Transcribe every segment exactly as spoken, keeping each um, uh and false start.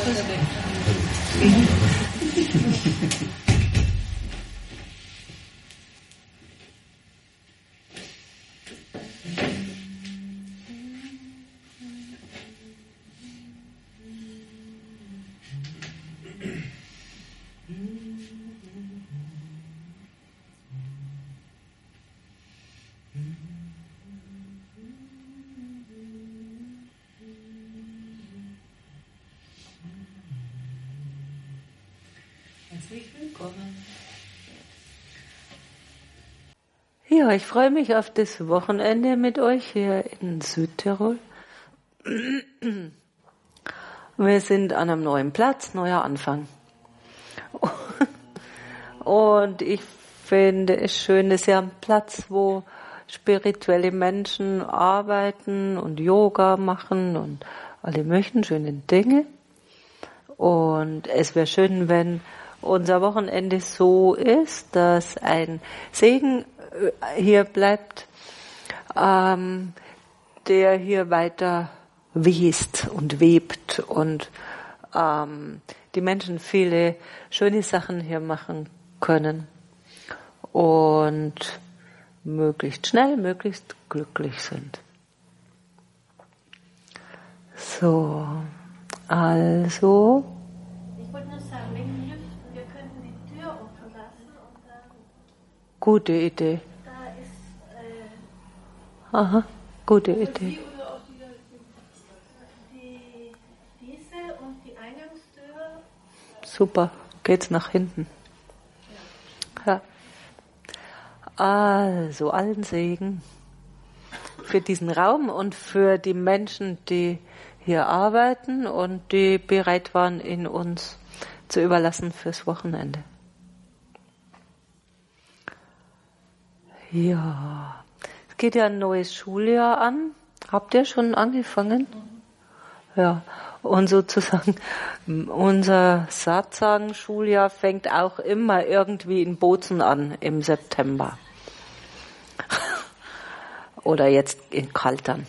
Herzlich willkommen. Ja, ich freue mich auf das Wochenende mit euch hier in Südtirol. Wir sind an einem neuen Platz, neuer Anfang. Und ich finde es schön, es ist ja ein Platz, wo spirituelle Menschen arbeiten und Yoga machen und alle möchten schöne Dinge. Und es wäre schön, wenn unser Wochenende so ist, dass ein Segen hier bleibt, ähm, der hier weiter west und webt und ähm, die Menschen viele schöne Sachen hier machen können und möglichst schnell, möglichst glücklich sind. So, also. Ich wollte nur sagen, wegen dem Lüften, wir könnten die Tür offen lassen und dann. Gute Idee. Da ist. Äh, Aha, gute Idee. Oder auch die, die, diese und die Eingangstür. Super, geht's nach hinten. Ja. Also, allen Segen für diesen Raum und für die Menschen, die hier arbeiten und die bereit waren, ihn uns zu überlassen fürs Wochenende. Ja, es geht ja ein neues Schuljahr an. Habt ihr schon angefangen? Ja, und sozusagen unser Satzang-Schuljahr fängt auch immer irgendwie in Bozen an im September. Oder jetzt in Kaltern.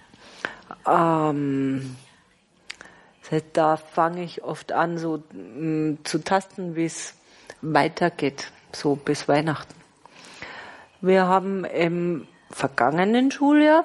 Ähm, das heißt, da fange ich oft an, so mh, zu tasten, wie es weitergeht, so bis Weihnachten. Wir haben im vergangenen Schuljahr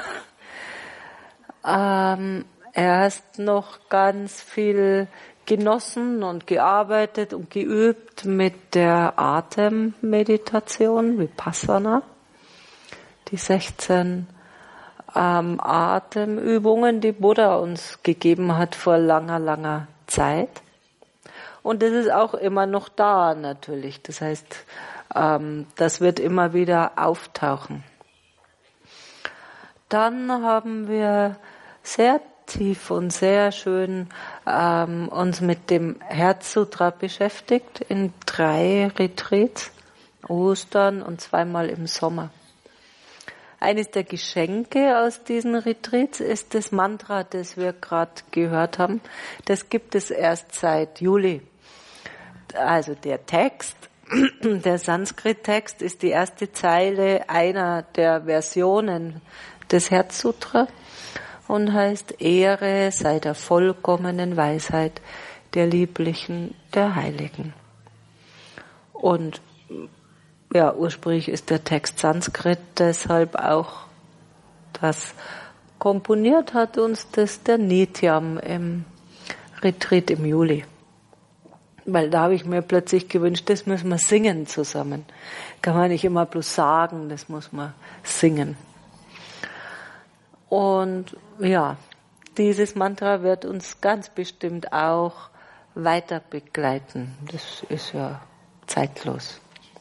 ähm, erst noch ganz viel genossen und gearbeitet und geübt mit der Atemmeditation, Vipassana. Die sechzehn ähm, Atemübungen, die Buddha uns gegeben hat vor langer, langer Zeit. Und das ist auch immer noch da natürlich. Das heißt, ähm, das wird immer wieder auftauchen. Dann haben wir sehr tief und sehr schön ähm, uns mit dem Herzsutra beschäftigt in drei Retreats, Ostern und zweimal im Sommer. Eines der Geschenke aus diesen Retreats ist das Mantra, das wir gerade gehört haben. Das gibt es erst seit Juli. Also der Text, der Sanskrit-Text ist die erste Zeile einer der Versionen des Herzsutra und heißt: Ehre sei der vollkommenen Weisheit, der Lieblichen, der Heiligen. Und ja, ursprünglich ist der Text Sanskrit, deshalb auch das komponiert hat uns das der Nityam im Retreat im Juli. Weil da habe ich mir plötzlich gewünscht, das müssen wir singen zusammen. Kann man nicht immer bloß sagen, das muss man singen. Und ja, dieses Mantra wird uns ganz bestimmt auch weiter begleiten. Das ist ja zeitlos.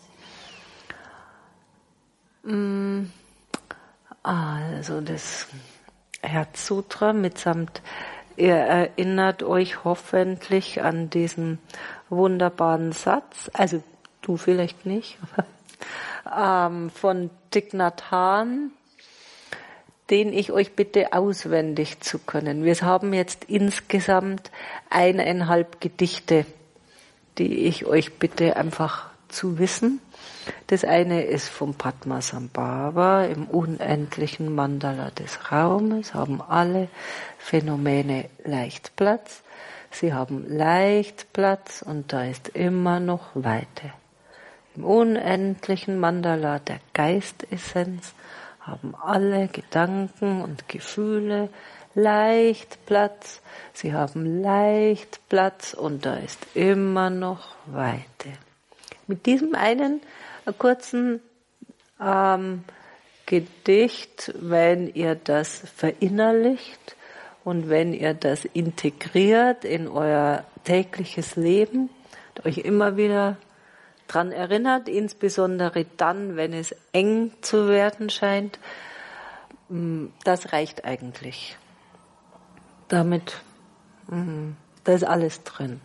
Also das Herzsutra mitsamt, ihr erinnert euch hoffentlich an diesen wunderbaren Satz, also du vielleicht nicht, aber ähm, von Thich Nhat Hanh, den ich euch bitte auswendig zu können. Wir haben jetzt insgesamt eineinhalb Gedichte, die ich euch bitte einfach zu wissen. Das eine ist vom Padmasambhava im unendlichen Mandala des Raumes, haben alle Phänomene leicht Platz. Sie haben leicht Platz und da ist immer noch Weite. Im unendlichen Mandala der Geistessenz haben alle Gedanken und Gefühle leicht Platz. Sie haben leicht Platz und da ist immer noch Weite. Mit diesem einen kurzen ähm, Gedicht, wenn ihr das verinnerlicht und wenn ihr das integriert in euer tägliches Leben und euch immer wieder dran erinnert, insbesondere dann, wenn es eng zu werden scheint, das reicht eigentlich. Damit, da ist alles drin.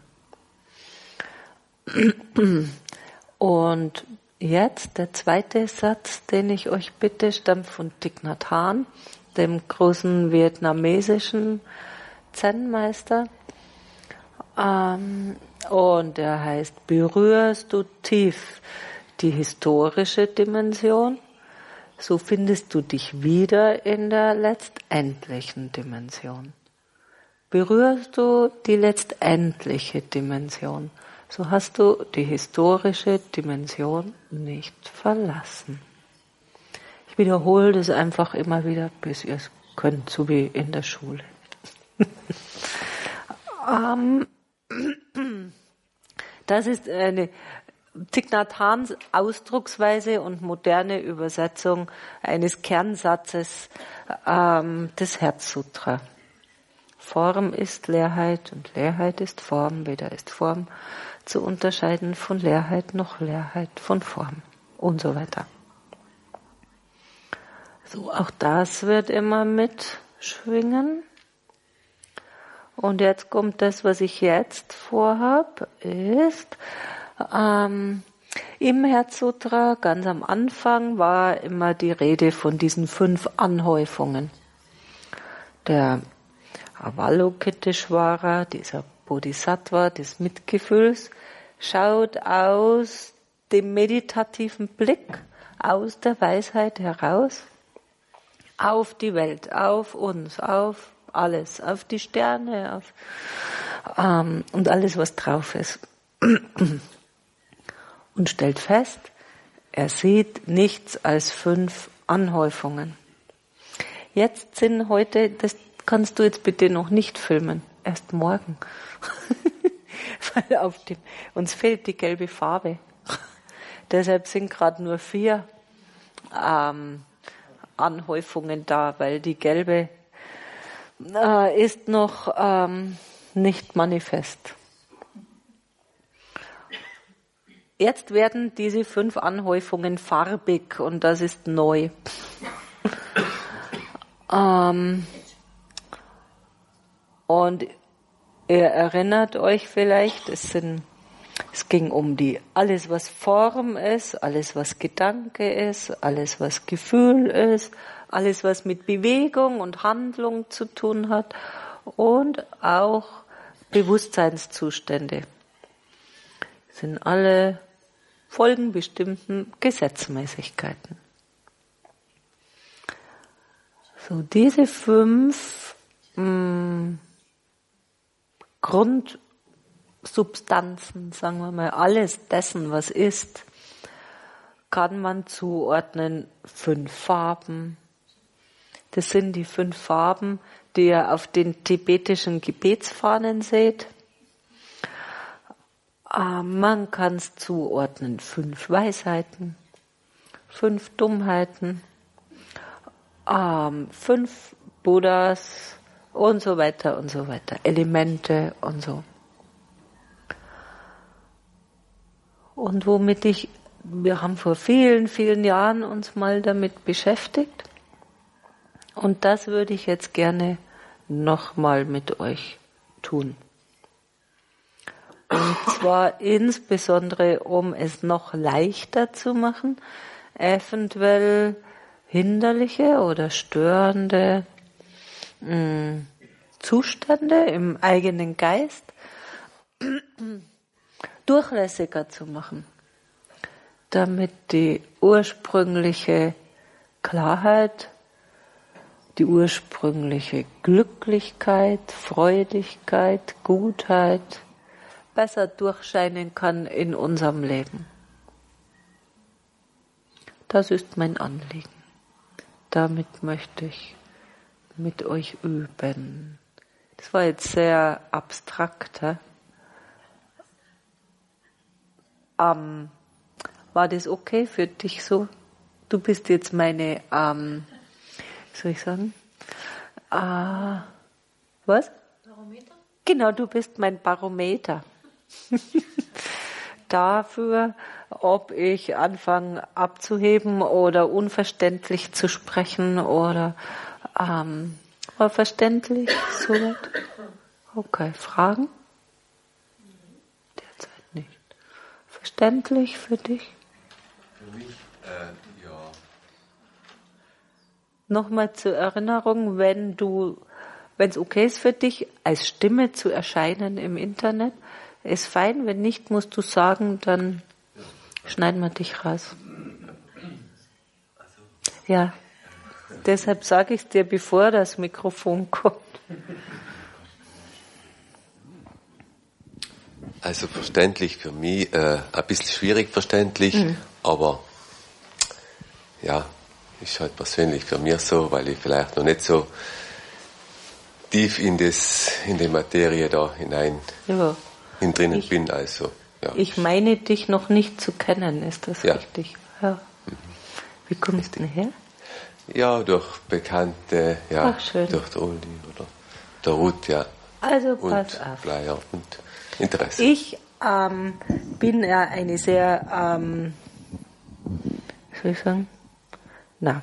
Und jetzt der zweite Satz, den ich euch bitte, stammt von Thich Nhat Hanh, dem großen vietnamesischen Zen-Meister. Ähm, und er heißt, berührst du tief die historische Dimension, so findest du dich wieder in der letztendlichen Dimension. Berührst du die letztendliche Dimension, so hast du die historische Dimension nicht verlassen. Ich wiederhole das einfach immer wieder, bis ihr es könnt, so wie in der Schule. ähm, das ist eine Thich Nhat Hanhs Ausdrucksweise und moderne Übersetzung eines Kernsatzes ähm, des Herzsutra. Form ist Leerheit und Leerheit ist Form, weder ist Form zu unterscheiden von Leerheit noch Leerheit von Form und so weiter. So, auch das wird immer mitschwingen. Und jetzt kommt das, was ich jetzt vorhabe, ist, ähm, im Herzsutra, ganz am Anfang, war immer die Rede von diesen fünf Anhäufungen. Der Avalokiteshvara, dieser Bodhisattva des Mitgefühls, schaut aus dem meditativen Blick, aus der Weisheit heraus, auf die Welt, auf uns, auf alles, auf die Sterne, auf ähm, und alles, was drauf ist. Und stellt fest, er sieht nichts als fünf Anhäufungen. Jetzt sind heute, das kannst du jetzt bitte noch nicht filmen, erst morgen. Weil auf dem, uns fehlt die gelbe Farbe. Deshalb sind gerade nur vier ähm, Anhäufungen da, weil die gelbe äh, ist noch ähm, nicht manifest. Jetzt werden diese fünf Anhäufungen farbig und das ist neu. ähm, und ihr erinnert euch vielleicht, es sind, es ging um die, alles was Form ist, alles was Gedanke ist, alles was Gefühl ist, alles was mit Bewegung und Handlung zu tun hat und auch Bewusstseinszustände. Das sind alle folgen bestimmten Gesetzmäßigkeiten. So, diese fünf mh, Grundsubstanzen, sagen wir mal, alles dessen, was ist, kann man zuordnen, fünf Farben. Das sind die fünf Farben, die ihr auf den tibetischen Gebetsfahnen seht. Man kann es zuordnen, fünf Weisheiten, fünf Dummheiten, ähm, fünf Buddhas und so weiter und so weiter, Elemente und so. Und womit ich, wir haben vor vielen, vielen Jahren uns mal damit beschäftigt und das würde ich jetzt gerne nochmal mit euch tun. Und zwar insbesondere, um es noch leichter zu machen, eventuell hinderliche oder störende mh, Zustände im eigenen Geist durchlässiger zu machen, damit die ursprüngliche Klarheit, die ursprüngliche Glücklichkeit, Freudigkeit, Gutheit besser durchscheinen kann in unserem Leben. Das ist mein Anliegen. Damit möchte ich mit euch üben. Das war jetzt sehr abstrakt. Hä? Ähm, war das okay für dich so? Du bist jetzt meine, ähm, wie soll ich sagen? Äh, was? Barometer? Genau, du bist mein Barometer. Dafür, ob ich anfange abzuheben oder unverständlich zu sprechen oder ähm, war verständlich soweit? Okay, Fragen? Derzeit nicht. Verständlich für dich? Für mich, äh, ja. Nochmal zur Erinnerung, wenn du, wenn es okay ist für dich, als Stimme zu erscheinen im Internet, ist fein. Wenn nicht, musst du sagen, dann schneiden wir dich raus. Ja, deshalb sage ich es dir, bevor das Mikrofon kommt. Also verständlich für mich, äh, ein bisschen schwierig verständlich, mhm. aber ja, ist halt persönlich für mich so, weil ich vielleicht noch nicht so tief in das, in die Materie da hinein ja. hin drinnen ich, bin. Also, ja. Ich meine, dich noch nicht zu kennen, ist das ja. richtig? Ja. Mhm. Wie kommst du denn her? Ja, durch Bekannte, ja, Ach, schön. durch der Uli oder der Ruth, ja. Also und pass auf. Flyer und Interesse. Ich ähm, bin ja eine sehr, ähm, wie soll ich sagen? Na,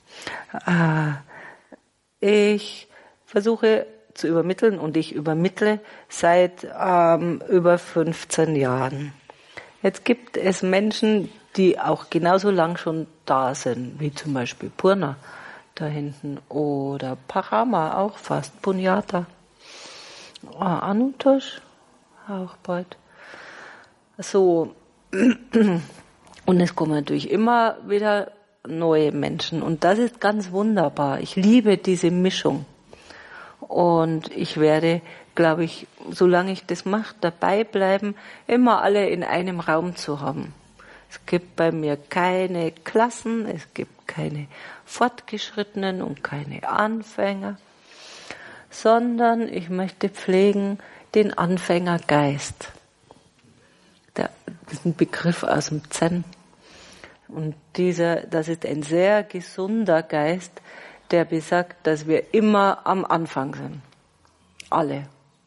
äh, ich versuche zu übermitteln und ich übermittle seit ähm, über fünfzehn Jahren. Jetzt gibt es Menschen, die auch genauso lang schon da sind, wie zum Beispiel Purna da hinten oder Parama auch fast, Punyata, äh, Anutosh auch bald. So, und es kommen natürlich immer wieder neue Menschen und das ist ganz wunderbar. Ich liebe diese Mischung und ich werde, glaube ich, solange ich das mache, dabei bleiben, immer alle in einem Raum zu haben. Es gibt bei mir keine Klassen, es gibt keine Fortgeschrittenen und keine Anfänger, sondern ich möchte pflegen den Anfängergeist. Das ist ein Begriff aus dem Zen. Und dieser, das ist ein sehr gesunder Geist, der besagt, dass wir immer am Anfang sind. Alle.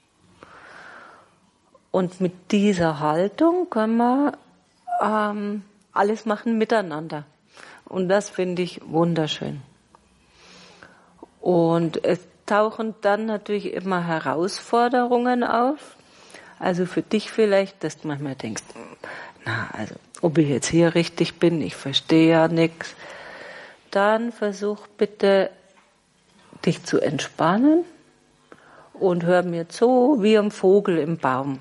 Und mit dieser Haltung können wir ähm, alles machen miteinander. Und das finde ich wunderschön. Und es tauchen dann natürlich immer Herausforderungen auf. Also für dich vielleicht, dass du manchmal denkst, na, also ob ich jetzt hier richtig bin, ich verstehe ja nichts. Dann versuch bitte, dich zu entspannen und hör mir zu wie ein Vogel im Baum.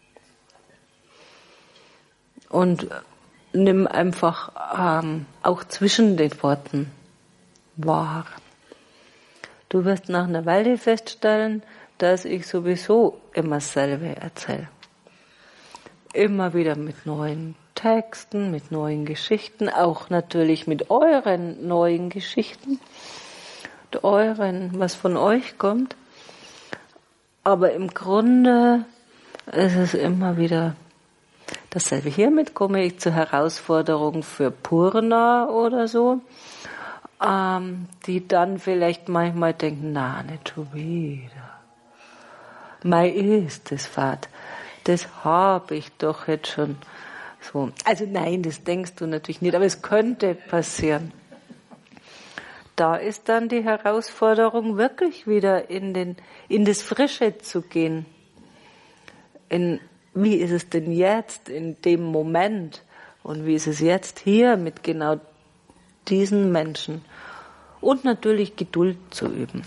Und nimm einfach ähm, auch zwischen den Worten wahr. Du wirst nach einer Weile feststellen, dass ich sowieso immer dasselbe erzähle. Immer wieder mit neuen Texten, mit neuen Geschichten, auch natürlich mit euren neuen Geschichten, mit euren, was von euch kommt. Aber im Grunde ist es immer wieder dasselbe. Hiermit komme ich zur Herausforderung für Purna oder so, ähm, die dann vielleicht manchmal denken, na, nicht schon wieder. Mei ist das Fahrt. Das habe ich doch jetzt schon so. Also nein, das denkst du natürlich nicht, aber es könnte passieren. Da ist dann die Herausforderung, wirklich wieder in den, in das Frische zu gehen. In, wie ist es denn jetzt in dem Moment? Und wie ist es jetzt hier mit genau diesen Menschen? Und natürlich Geduld zu üben.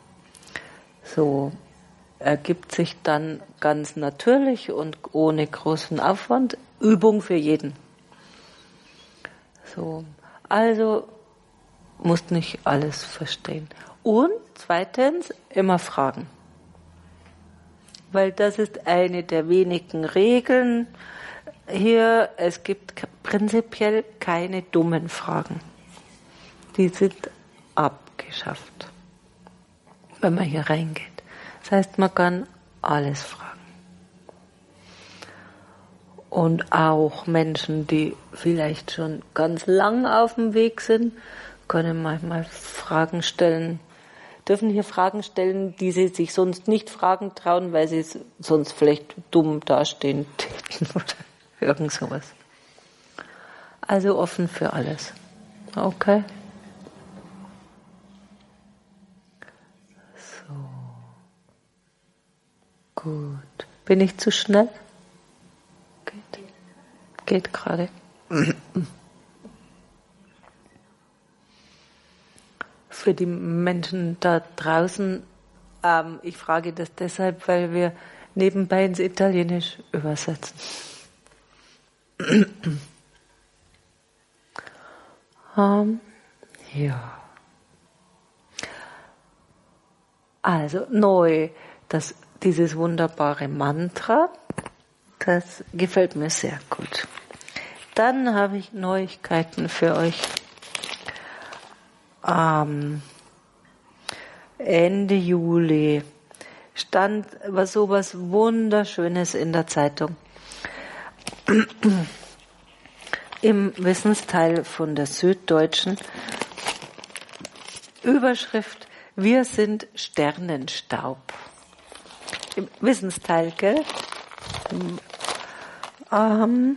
So ergibt sich dann ganz natürlich und ohne großen Aufwand Übung für jeden. So, also musst nicht alles verstehen. Und zweitens, immer fragen. Weil das ist eine der wenigen Regeln hier. Es gibt prinzipiell keine dummen Fragen. Die sind abgeschafft, wenn man hier reingeht. Das heißt, man kann alles fragen. Und auch Menschen, die vielleicht schon ganz lang auf dem Weg sind, können manchmal Fragen stellen, dürfen hier Fragen stellen, die sie sich sonst nicht fragen trauen, weil sie sonst vielleicht dumm dastehen täten oder irgend sowas. Also offen für alles. Okay? So. Gut. Bin ich zu schnell? Geht. Geht gerade. Für die Menschen da draußen, ähm, ich frage das deshalb, weil wir nebenbei ins Italienisch übersetzen. um, ja. Also neu, das, dieses wunderbare Mantra, das gefällt mir sehr gut. Dann habe ich Neuigkeiten für euch. Ähm, Ende Juli stand was sowas Wunderschönes in der Zeitung. Im Wissensteil von der Süddeutschen. Überschrift: Wir sind Sternenstaub. Im Wissensteil, gell? Ähm,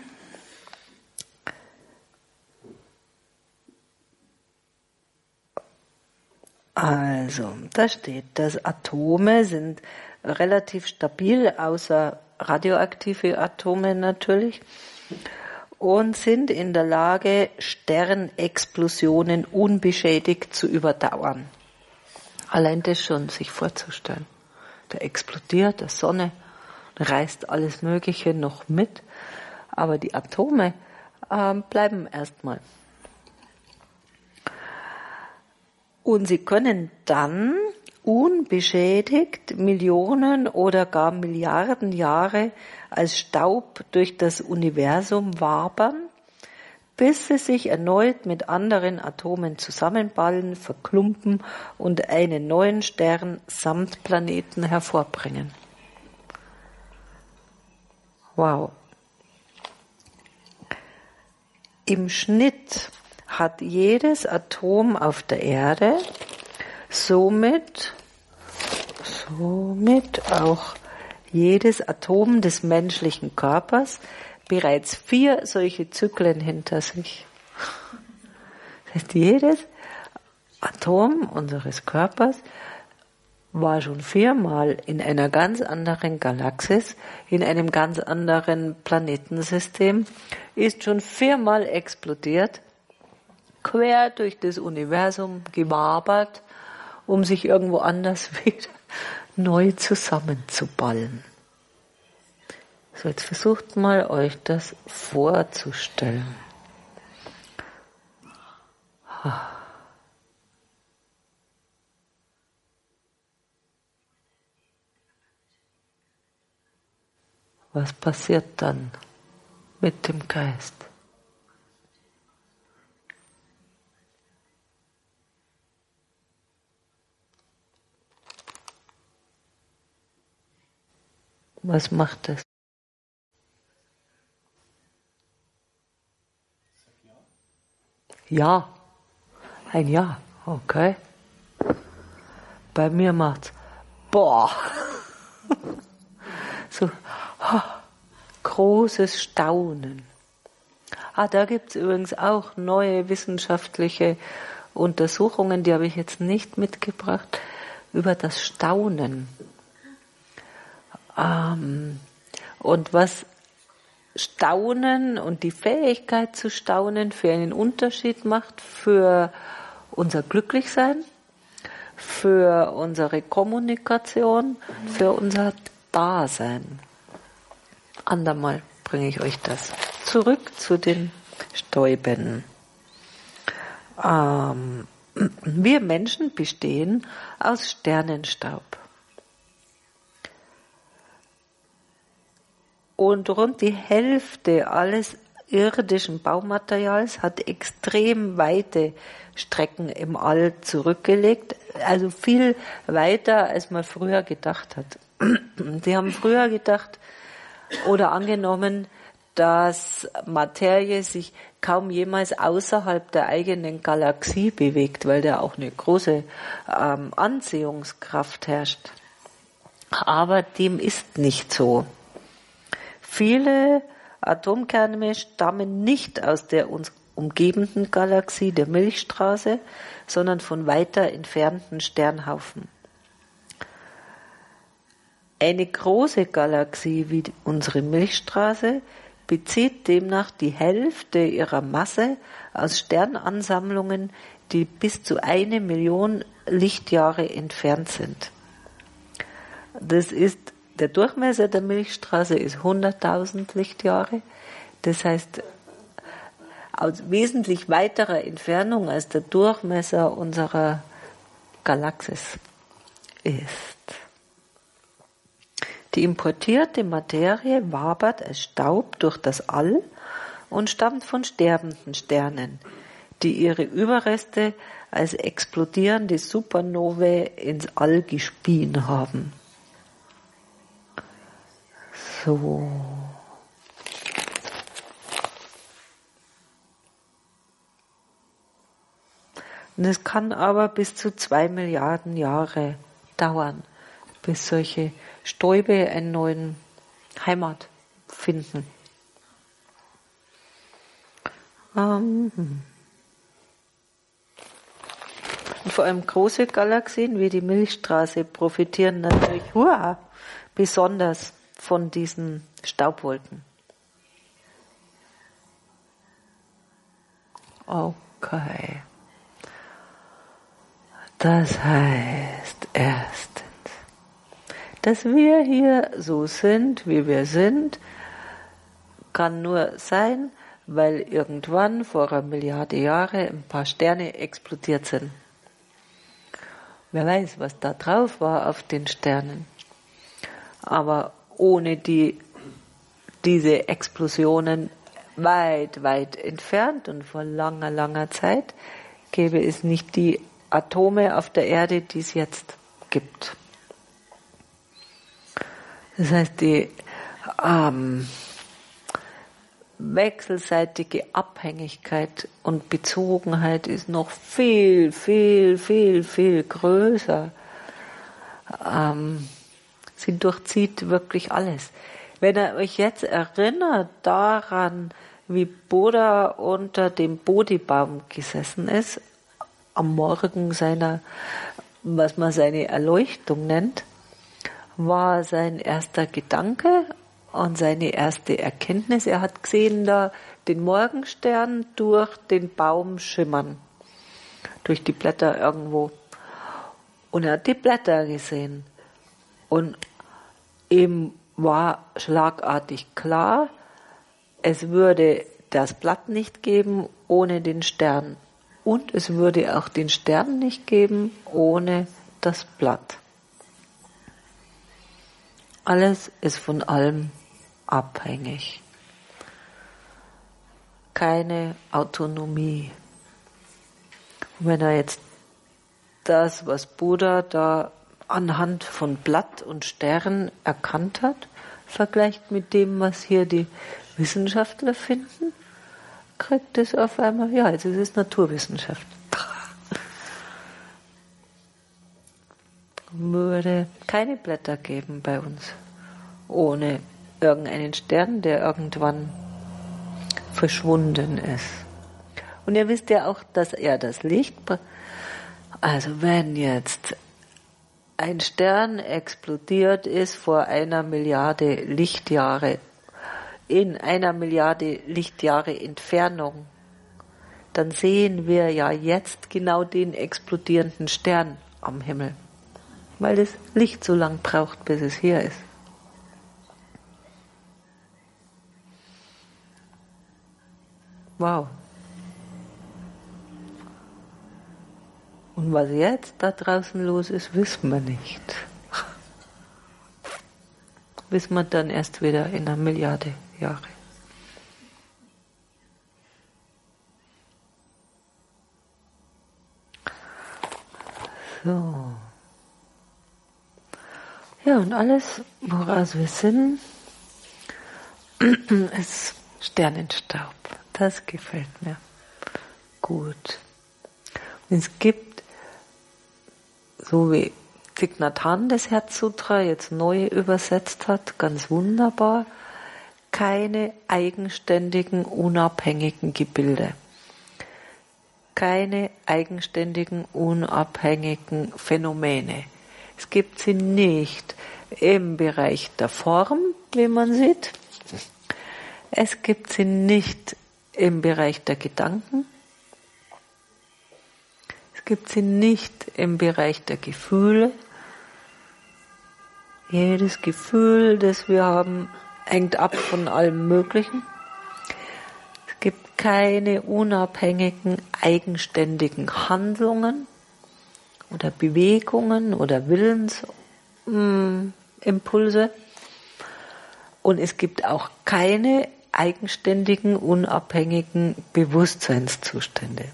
Also, da steht, dass Atome sind relativ stabil, außer radioaktive Atome natürlich, und sind in der Lage, Sternexplosionen unbeschädigt zu überdauern. Allein das schon sich vorzustellen. Der explodiert, der Sonne, reißt alles Mögliche noch mit, aber die Atome äh, bleiben erstmal. Und sie können dann unbeschädigt Millionen oder gar Milliarden Jahre als Staub durch das Universum wabern, bis sie sich erneut mit anderen Atomen zusammenballen, verklumpen und einen neuen Stern samt Planeten hervorbringen. Wow. Im Schnitt hat jedes Atom auf der Erde somit, somit auch jedes Atom des menschlichen Körpers bereits vier solche Zyklen hinter sich. Das heißt, jedes Atom unseres Körpers war schon viermal in einer ganz anderen Galaxis, in einem ganz anderen Planetensystem, ist schon viermal explodiert, quer durch das Universum gewabert, um sich irgendwo anders wieder neu zusammenzuballen. So, jetzt versucht mal, euch das vorzustellen. Was passiert dann mit dem Geist? Was macht es? Ja. Ein Ja. Okay. Bei mir macht's boah. So oh, großes Staunen. Ah, da gibt's übrigens auch neue wissenschaftliche Untersuchungen, die habe ich jetzt nicht mitgebracht, über das Staunen. Ähm, und was Staunen und die Fähigkeit zu staunen für einen Unterschied macht für unser Glücklichsein, für unsere Kommunikation, für unser Dasein. Andermal bringe ich euch das. Zurück zu den Stäuben. Ähm, Wir Menschen bestehen aus Sternenstaub. Und rund die Hälfte alles irdischen Baumaterials hat extrem weite Strecken im All zurückgelegt, also viel weiter, als man früher gedacht hat. Sie haben früher gedacht oder angenommen, dass Materie sich kaum jemals außerhalb der eigenen Galaxie bewegt, weil da auch eine große ähm, Anziehungskraft herrscht. Aber dem ist nicht so. Viele Atomkerne stammen nicht aus der uns umgebenden Galaxie, der Milchstraße, sondern von weiter entfernten Sternhaufen. Eine große Galaxie wie unsere Milchstraße bezieht demnach die Hälfte ihrer Masse aus Sternansammlungen, die bis zu eine Million Lichtjahre entfernt sind. Das ist, der Durchmesser der Milchstraße ist hunderttausend Lichtjahre. Das heißt, aus wesentlich weiterer Entfernung als der Durchmesser unserer Galaxis ist. Die importierte Materie wabert als Staub durch das All und stammt von sterbenden Sternen, die ihre Überreste als explodierende Supernovae ins All gespien haben. So. Und es kann aber bis zu zwei Milliarden Jahre dauern, bis solche Stäube eine neue Heimat finden. Ähm. Und vor allem große Galaxien wie die Milchstraße profitieren natürlich hurra, besonders von diesen Staubwolken. Okay. Das heißt erstens, dass wir hier so sind, wie wir sind, kann nur sein, weil irgendwann vor einer Milliarde Jahre ein paar Sterne explodiert sind. Wer weiß, was da drauf war auf den Sternen. Aber ohne die, diese Explosionen weit, weit entfernt und vor langer, langer Zeit gäbe es nicht die Atome auf der Erde, die es jetzt gibt. Das heißt, die ähm, wechselseitige Abhängigkeit und Bezogenheit ist noch viel, viel, viel, viel größer. Ähm, sie durchzieht wirklich alles. Wenn ihr euch jetzt erinnert daran, wie Buddha unter dem Bodhibaum gesessen ist, am Morgen seiner, was man seine Erleuchtung nennt, war sein erster Gedanke und seine erste Erkenntnis. Er hat gesehen da den Morgenstern durch den Baum schimmern, durch die Blätter irgendwo. Und er hat die Blätter gesehen. Und ihm war schlagartig klar, es würde das Blatt nicht geben ohne den Stern. Und es würde auch den Stern nicht geben ohne das Blatt. Alles ist von allem abhängig. Keine Autonomie. Und wenn er jetzt das, was Buddha da anhand von Blatt und Stern erkannt hat, vergleicht mit dem, was hier die Wissenschaftler finden, kriegt es auf einmal, ja, jetzt ist es Naturwissenschaft. Würde keine Blätter geben bei uns, ohne irgendeinen Stern, der irgendwann verschwunden ist. Und ihr wisst ja auch, dass er das Licht, also wenn jetzt ein Stern explodiert ist vor einer Milliarde Lichtjahre, in einer Milliarde Lichtjahre Entfernung, dann sehen wir ja jetzt genau den explodierenden Stern am Himmel, weil das Licht so lang braucht, bis es hier ist. Wow. Und was jetzt da draußen los ist, wissen wir nicht. Wissen wir dann erst wieder in einer Milliarde Jahre. So. Ja, und alles, woraus wir sind, ist Sternenstaub. Das gefällt mir gut. Und es gibt, so wie Thich Nhat Hanh das Herzsutra jetzt neu übersetzt hat, ganz wunderbar, keine eigenständigen, unabhängigen Gebilde. Keine eigenständigen, unabhängigen Phänomene. Es gibt sie nicht im Bereich der Form, wie man sieht. Es gibt sie nicht im Bereich der Gedanken. Es gibt sie nicht im Bereich der Gefühle. Jedes Gefühl, das wir haben, hängt ab von allem Möglichen. Es gibt keine unabhängigen, eigenständigen Handlungen oder Bewegungen oder Willensimpulse. Und es gibt auch keine eigenständigen, unabhängigen Bewusstseinszustände.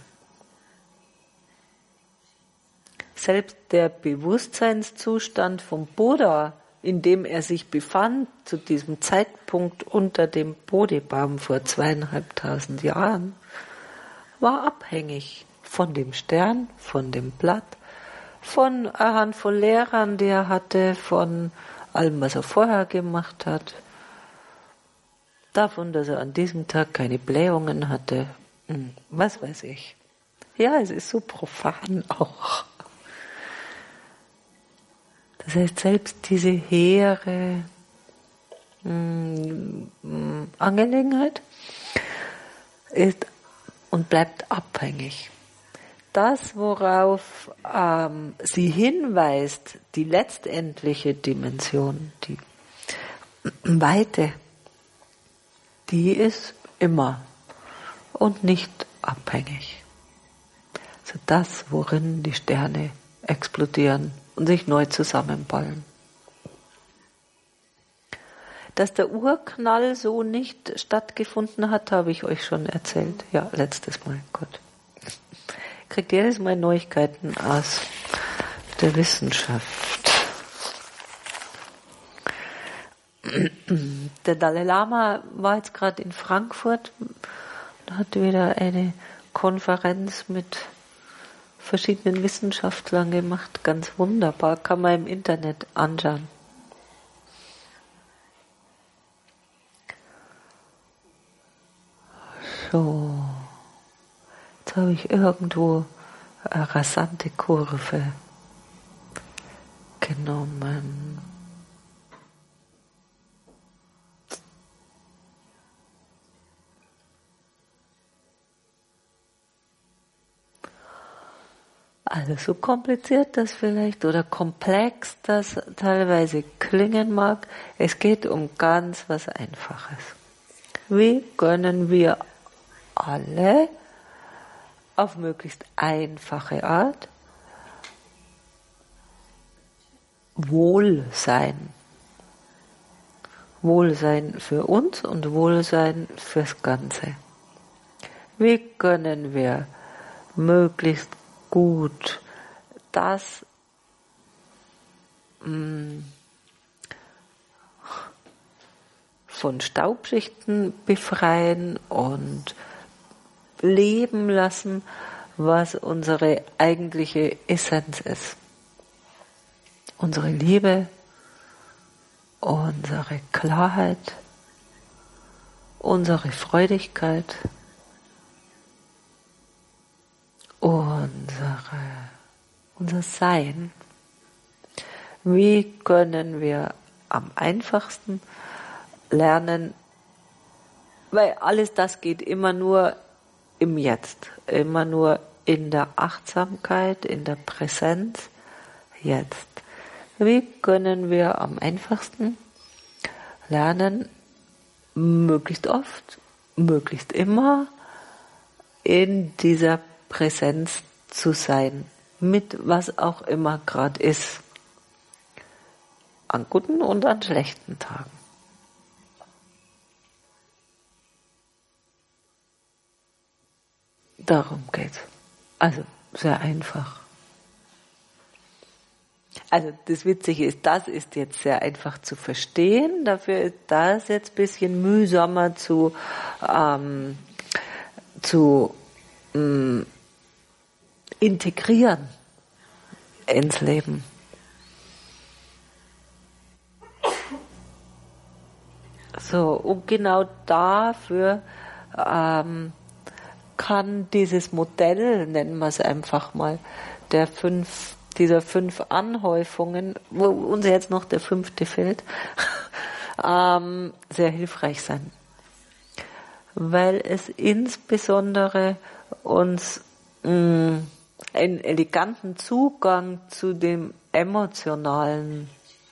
Selbst der Bewusstseinszustand vom Buddha, in dem er sich befand, zu diesem Zeitpunkt unter dem Bodhibaum vor zweieinhalbtausend Jahren, war abhängig von dem Stern, von dem Blatt, von einer Handvoll Lehrern, die er hatte, von allem, was er vorher gemacht hat, davon, dass er an diesem Tag keine Blähungen hatte, was weiß ich. Ja, es ist so profan auch. Das heißt, selbst diese hehre mh, Angelegenheit ist und bleibt abhängig. Das, worauf ähm, sie hinweist, die letztendliche Dimension, die Weite, die ist immer und nicht abhängig. Also das, worin die Sterne explodieren und sich neu zusammenballen. Dass der Urknall so nicht stattgefunden hat, habe ich euch schon erzählt. Ja, letztes Mal. Gut. Kriegt jedes Mal Neuigkeiten aus der Wissenschaft. Der Dalai Lama war jetzt gerade in Frankfurt und hat wieder eine Konferenz mit verschiedenen Wissenschaftlern gemacht. Ganz wunderbar, kann man im Internet anschauen. So, jetzt habe ich irgendwo eine rasante Kurve genommen. Also so kompliziert das vielleicht oder komplex das teilweise klingen mag, es geht um ganz was Einfaches. Wie können wir alle auf möglichst einfache Art Wohlsein, Wohlsein für uns und Wohlsein fürs Ganze. Wie können wir möglichst gut das mh, von Staubschichten befreien und leben lassen, was unsere eigentliche Essenz ist. Unsere Liebe, unsere Klarheit, unsere Freudigkeit, unsere, unser Sein. Wie können wir am einfachsten lernen, weil alles das geht immer nur im Jetzt, immer nur in der Achtsamkeit, in der Präsenz, jetzt. Wie können wir am einfachsten lernen, möglichst oft, möglichst immer in dieser Präsenz zu sein, mit was auch immer gerade ist. An guten und an schlechten Tagen. Darum geht's. Also sehr einfach. Also das Witzige ist, das ist jetzt sehr einfach zu verstehen. Dafür ist das jetzt ein bisschen mühsamer zu, ähm, zu ähm, integrieren ins Leben. So, und genau dafür ähm, kann dieses Modell, nennen wir es einfach mal, der fünf, dieser fünf Anhäufungen, wo uns jetzt noch der fünfte fehlt, ähm, sehr hilfreich sein. Weil es insbesondere uns mh, einen eleganten Zugang zu dem emotionalen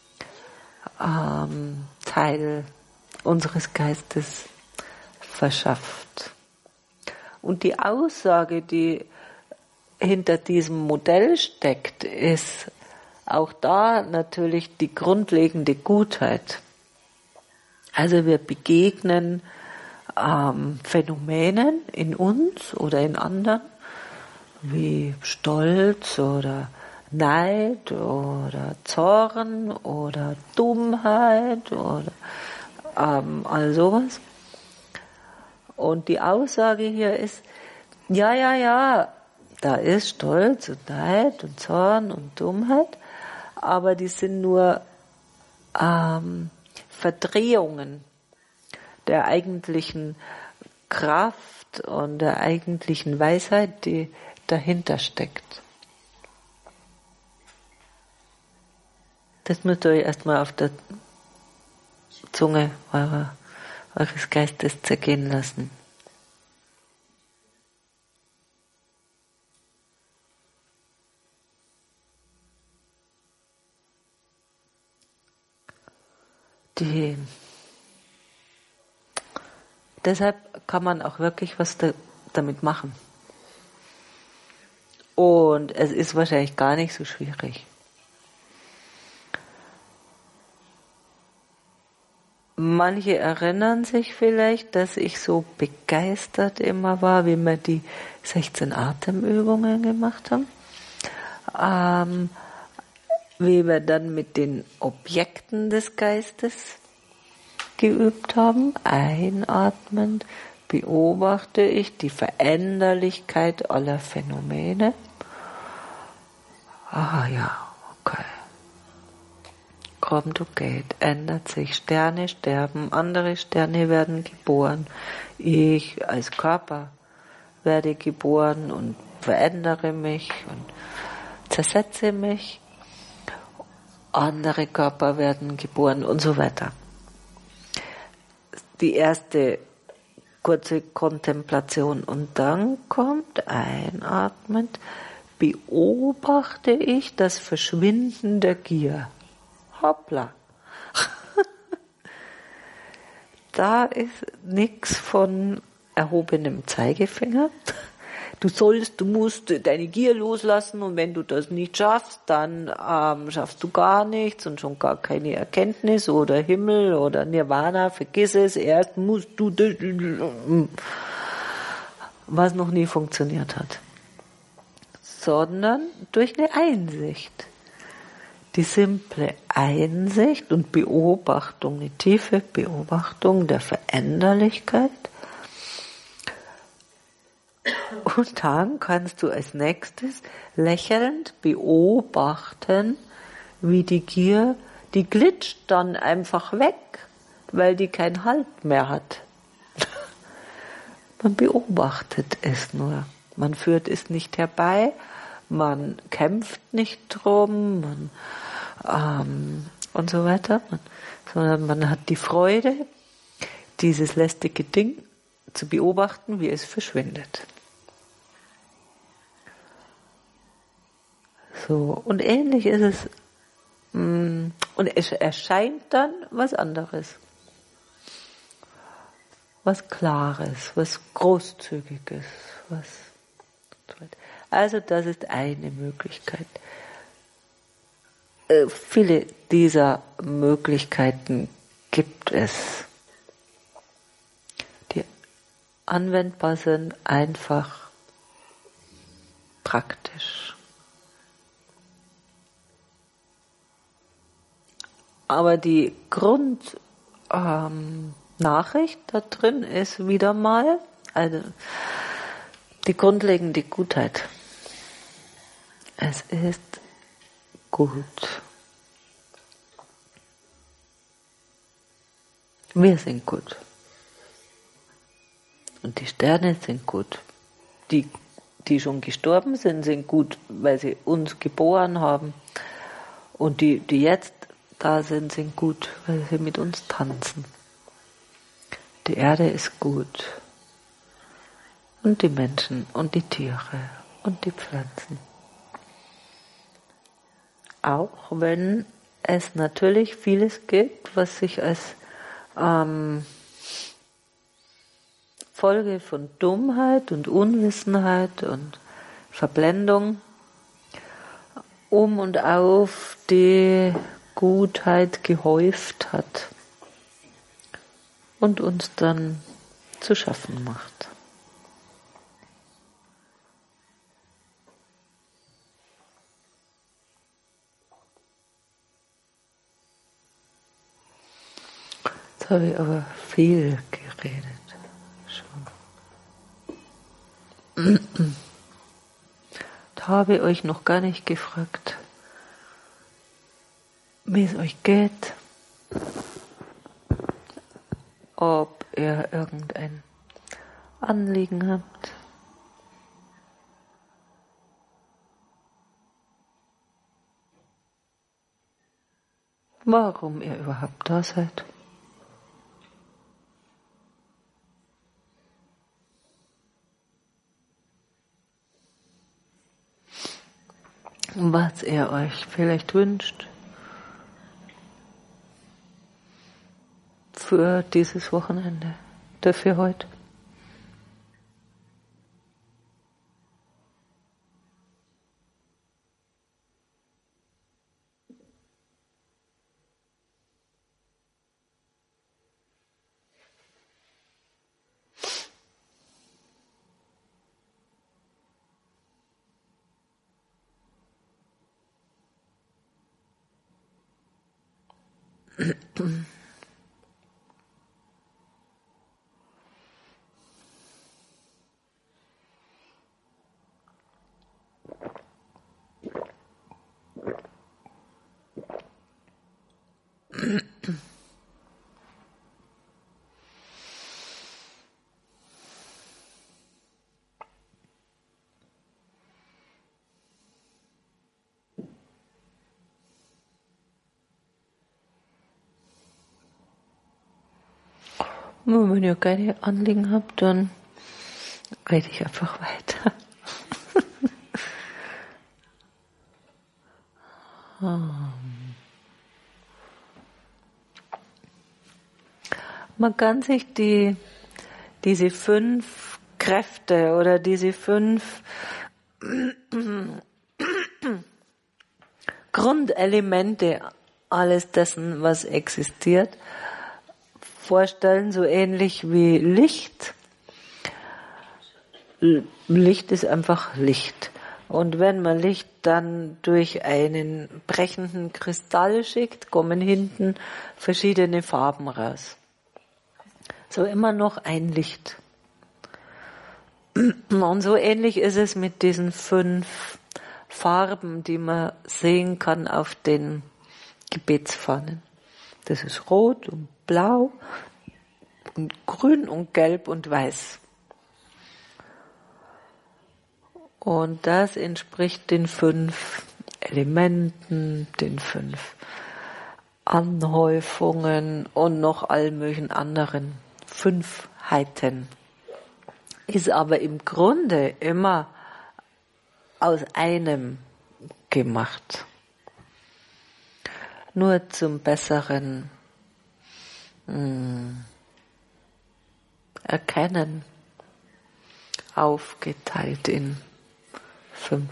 ähm, Teil unseres Geistes verschafft. Und die Aussage, die hinter diesem Modell steckt, ist auch da natürlich die grundlegende Gutheit. Also wir begegnen ähm, Phänomenen in uns oder in anderen, wie Stolz oder Neid oder Zorn oder Dummheit oder ähm, all sowas. Und die Aussage hier ist, ja, ja, ja, da ist Stolz und Neid und Zorn und Dummheit, aber die sind nur ähm, Verdrehungen der eigentlichen Kraft und der eigentlichen Weisheit, die dahinter steckt. Das müsst ihr euch erstmal auf der Zunge eurer, eures Geistes zergehen lassen. Die, deshalb kann man auch wirklich was da, damit machen. Und es ist wahrscheinlich gar nicht so schwierig. Manche erinnern sich vielleicht, dass ich so begeistert immer war, wie wir die sechzehn Atemübungen gemacht haben. Ähm, wie wir dann mit den Objekten des Geistes geübt haben. Einatmend beobachte ich die Veränderlichkeit aller Phänomene. Ah ja, okay. Kommt und geht, ändert sich. Sterne sterben, andere Sterne werden geboren. Ich als Körper werde geboren und verändere mich und zersetze mich. Andere Körper werden geboren und so weiter. Die erste kurze Kontemplation und dann kommt einatmend, beobachte ich das Verschwinden der Gier. Hoppla. Da ist nichts von erhobenem Zeigefinger. Du sollst, du musst deine Gier loslassen und wenn du das nicht schaffst, dann ähm, schaffst du gar nichts und schon gar keine Erkenntnis oder Himmel oder Nirvana, vergiss es, erst musst du das, was noch nie funktioniert hat. Sondern durch eine Einsicht. Die simple Einsicht und Beobachtung, eine tiefe Beobachtung der Veränderlichkeit. Und dann kannst du als nächstes lächelnd beobachten, wie die Gier, die glitscht dann einfach weg, weil die keinen Halt mehr hat. Man beobachtet es nur. Man führt es nicht herbei, man kämpft nicht drum, man, ähm, und so weiter, man, sondern man hat die Freude, dieses lästige Ding zu beobachten, wie es verschwindet. So, und ähnlich ist es, mh, und es erscheint dann was anderes. Was Klares, was Großzügiges, was. Also das ist eine Möglichkeit. Äh, viele dieser Möglichkeiten gibt es, die anwendbar sind, einfach praktisch. Aber die Grundnachricht ähm, da drin ist wieder mal, also die grundlegende Gutheit. Es ist gut. Wir sind gut. Und die Sterne sind gut. Die, die schon gestorben sind, sind gut, weil sie uns geboren haben. Und die, die jetzt da sind, sind gut, weil sie mit uns tanzen. Die Erde ist gut. Und die Menschen und die Tiere und die Pflanzen. Auch wenn es natürlich vieles gibt, was sich als ähm, Folge von Dummheit und Unwissenheit und Verblendung um und auf die Gutheit gehäuft hat und uns dann zu schaffen macht. Jetzt habe ich aber viel geredet. Schon. Da habe ich euch noch gar nicht gefragt, wie es euch geht, ob ihr irgendein Anliegen habt. Warum ihr überhaupt da seid. Was ihr euch vielleicht wünscht für dieses Wochenende, dafür heute. Nur wenn ihr keine Anliegen habt, dann rede ich einfach weiter. Man kann sich die, diese fünf Kräfte oder diese fünf Grundelemente alles dessen, was existiert, vorstellen, so ähnlich wie Licht. Licht ist einfach Licht. Und wenn man Licht dann durch einen brechenden Kristall schickt, kommen hinten verschiedene Farben raus. So immer noch ein Licht. Und so ähnlich ist es mit diesen fünf Farben, die man sehen kann auf den Gebetsfahnen. Das ist Rot und Blau und Grün und Gelb und Weiß. Und das entspricht den fünf Elementen, den fünf Anhäufungen und noch allen möglichen anderen Fünfheiten. Ist aber im Grunde immer aus einem gemacht. Nur zum besseren mh, Erkennen aufgeteilt in fünf.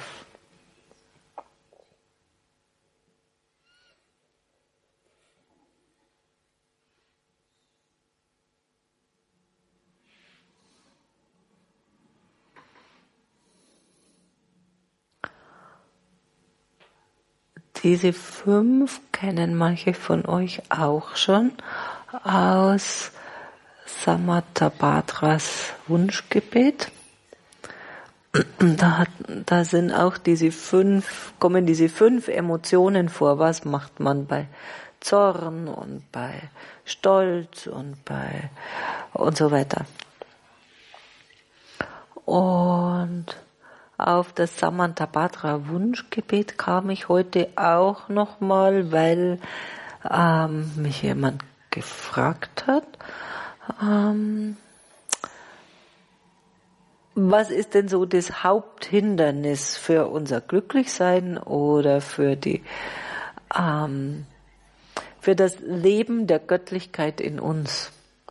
Diese fünf kennen manche von euch auch schon aus Samantabhadras Wunschgebet. Da, hat, da sind auch diese fünf, kommen diese fünf Emotionen vor. Was macht man bei Zorn und bei Stolz und bei und so weiter. Und auf das Samantabhadra Wunschgebet kam ich heute auch nochmal, weil ähm, mich jemand gefragt hat, ähm, was ist denn so das Haupthindernis für unser Glücklichsein oder für die ähm, für das Leben der Göttlichkeit in uns?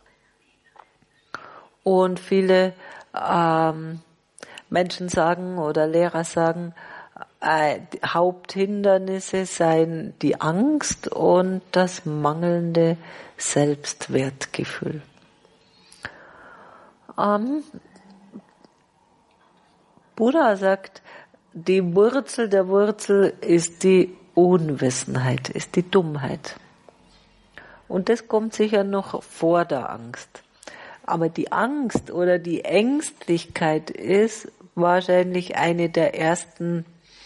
Und viele ähm, Menschen sagen oder Lehrer sagen, äh, Haupthindernisse seien die Angst und das mangelnde Selbstwertgefühl. Ähm, Buddha sagt, die Wurzel der Wurzel ist die Unwissenheit, ist die Dummheit. Und das kommt sicher noch vor der Angst. Aber die Angst oder die Ängstlichkeit ist wahrscheinlich eine der ersten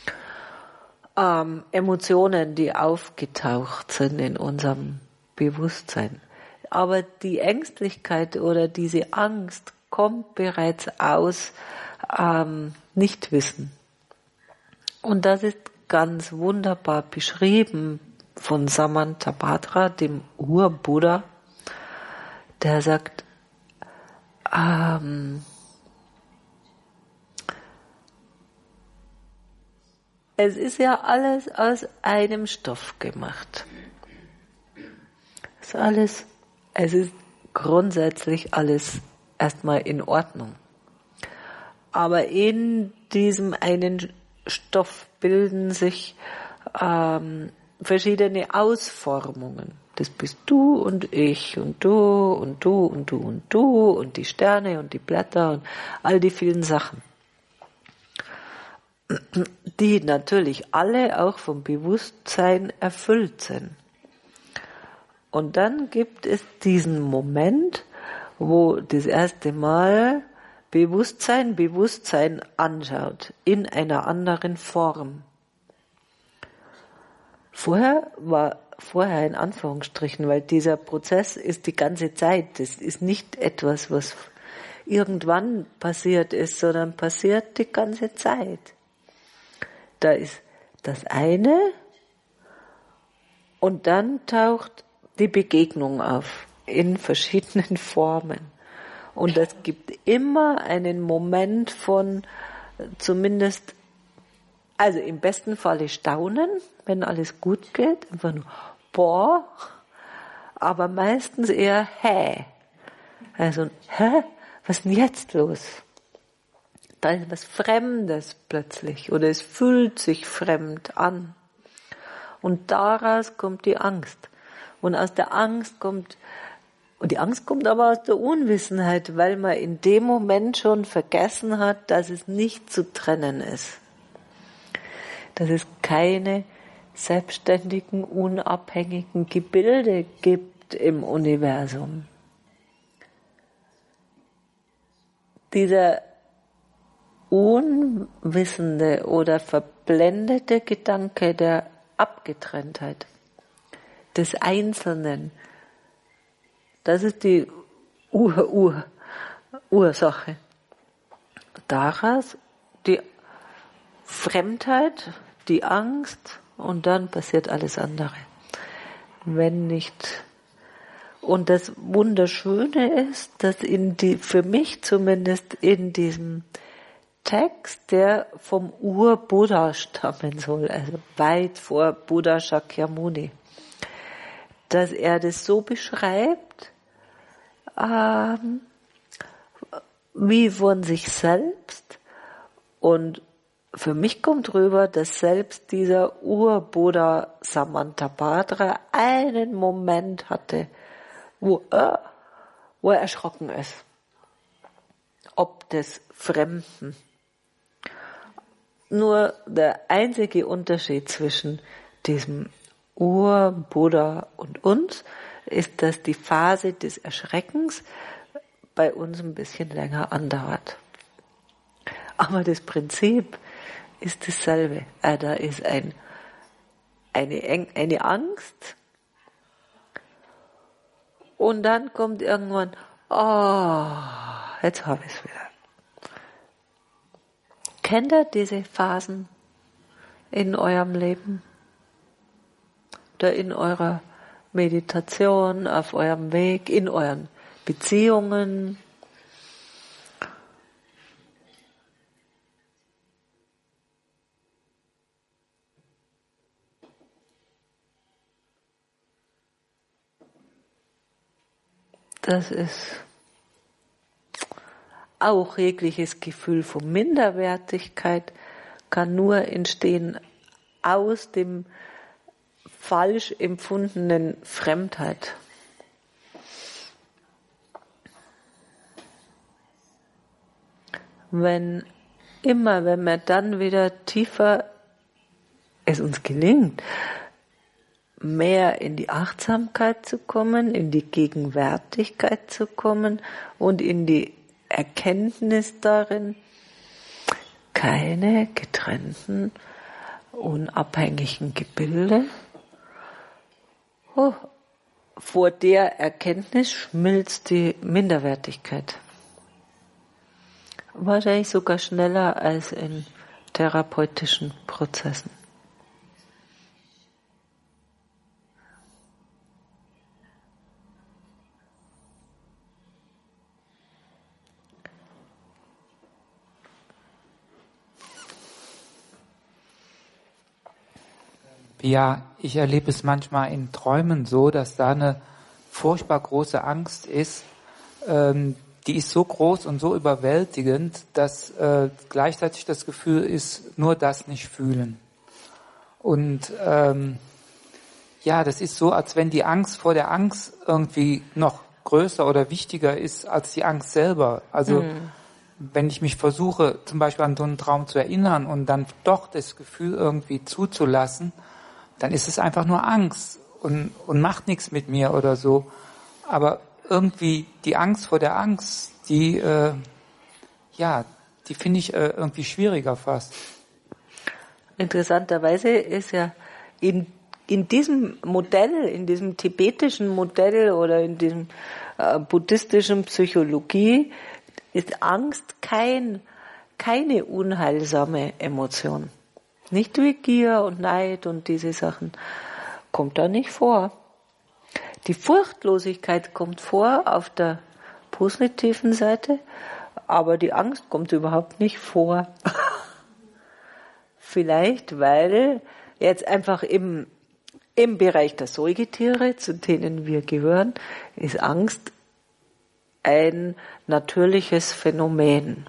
ähm, Emotionen, die aufgetaucht sind in unserem Bewusstsein. Aber die Ängstlichkeit oder diese Angst kommt bereits aus ähm, Nichtwissen. Und das ist ganz wunderbar beschrieben von Samantabhadra, dem Ur-Buddha, der sagt, ähm, es ist ja alles aus einem Stoff gemacht. Es ist alles, es ist grundsätzlich alles erstmal in Ordnung. Aber in diesem einen Stoff bilden sich ähm, verschiedene Ausformungen. Das bist du und ich und du und du und du und du und die Sterne und die Blätter und all die vielen Sachen, die natürlich alle auch vom Bewusstsein erfüllt sind. Und dann gibt es diesen Moment, wo das erste Mal Bewusstsein Bewusstsein anschaut, in einer anderen Form. Vorher war, vorher in Anführungsstrichen, weil dieser Prozess ist die ganze Zeit, das ist nicht etwas, was irgendwann passiert ist, sondern passiert die ganze Zeit. Da ist das eine und dann taucht die Begegnung auf in verschiedenen Formen. Und es gibt immer einen Moment von zumindest, also im besten Falle Staunen, wenn alles gut geht, einfach nur boah, aber meistens eher hä. Also, hä? Was ist denn jetzt los? Da ist was Fremdes plötzlich oder es fühlt sich fremd an. Und daraus kommt die Angst. Und aus der Angst kommt, und die Angst kommt aber aus der Unwissenheit, weil man in dem Moment schon vergessen hat, dass es nicht zu trennen ist. Dass es keine selbstständigen, unabhängigen Gebilde gibt im Universum. Dieser unwissende oder verblendete Gedanke der Abgetrenntheit, des Einzelnen, das ist die Ur-Ur-Ursache. Daraus die Fremdheit, die Angst und dann passiert alles andere. Wenn nicht. Und das Wunderschöne ist, dass in die, für mich zumindest in diesem Text, der vom Ur-Buddha stammen soll, also weit vor Buddha Shakyamuni, dass er das so beschreibt, ähm, wie von sich selbst und für mich kommt rüber, dass selbst dieser Ur-Buddha Samantabhadra einen Moment hatte, wo er, wo er erschrocken ist. Ob des Fremden. Nur der einzige Unterschied zwischen diesem Ur-Buddha und uns ist, dass die Phase des Erschreckens bei uns ein bisschen länger andauert. Aber das Prinzip ist dasselbe. Äh, da ist ein, eine, eine Angst und dann kommt irgendwann, oh, jetzt habe ich es wieder. Kennt ihr diese Phasen in eurem Leben? Oder in eurer Meditation, auf eurem Weg, in euren Beziehungen? Das ist auch jegliches Gefühl von Minderwertigkeit kann nur entstehen aus dem falsch empfundenen Fremdheit. Wenn immer, wenn wir dann wieder tiefer es uns gelingt, mehr in die Achtsamkeit zu kommen, in die Gegenwärtigkeit zu kommen und in die Erkenntnis darin, keine getrennten, unabhängigen Gebilde. Oh, vor der Erkenntnis schmilzt die Minderwertigkeit. Wahrscheinlich sogar schneller als in therapeutischen Prozessen. Ja, ich erlebe es manchmal in Träumen so, dass da eine furchtbar große Angst ist. Ähm, die ist so groß und so überwältigend, dass äh, gleichzeitig das Gefühl ist, nur das nicht fühlen. Und ähm, ja, das ist so, als wenn die Angst vor der Angst irgendwie noch größer oder wichtiger ist als die Angst selber. Also mhm. wenn ich mich versuche, zum Beispiel an so einen Traum zu erinnern und dann doch das Gefühl irgendwie zuzulassen, dann ist es einfach nur Angst und, und macht nichts mit mir oder so. Aber irgendwie die Angst vor der Angst, die, äh, ja, die finde ich äh, irgendwie schwieriger fast. Interessanterweise ist ja in, in diesem Modell, in diesem tibetischen Modell oder in diesem äh, buddhistischen Psychologie ist Angst kein, keine unheilsame Emotion. Nicht wie Gier und Neid und diese Sachen. Kommt da nicht vor. Die Furchtlosigkeit kommt vor auf der positiven Seite, aber die Angst kommt überhaupt nicht vor. Vielleicht, weil jetzt einfach im, im Bereich der Säugetiere, zu denen wir gehören, ist Angst ein natürliches Phänomen,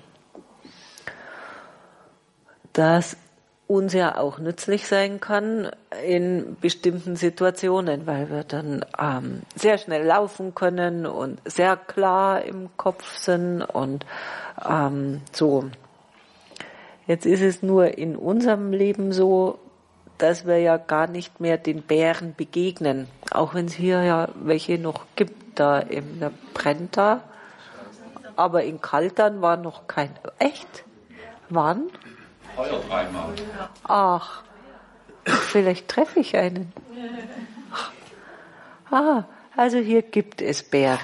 das uns ja auch nützlich sein kann in bestimmten Situationen, weil wir dann ähm, sehr schnell laufen können und sehr klar im Kopf sind und ähm, so. Jetzt ist es nur in unserem Leben so, dass wir ja gar nicht mehr den Bären begegnen, auch wenn es hier ja welche noch gibt, da in der Brenta, aber in Kaltern war noch kein. Echt? Wann? Heuer dreimal. Ach, vielleicht treffe ich einen. Ah, also hier gibt es Bären.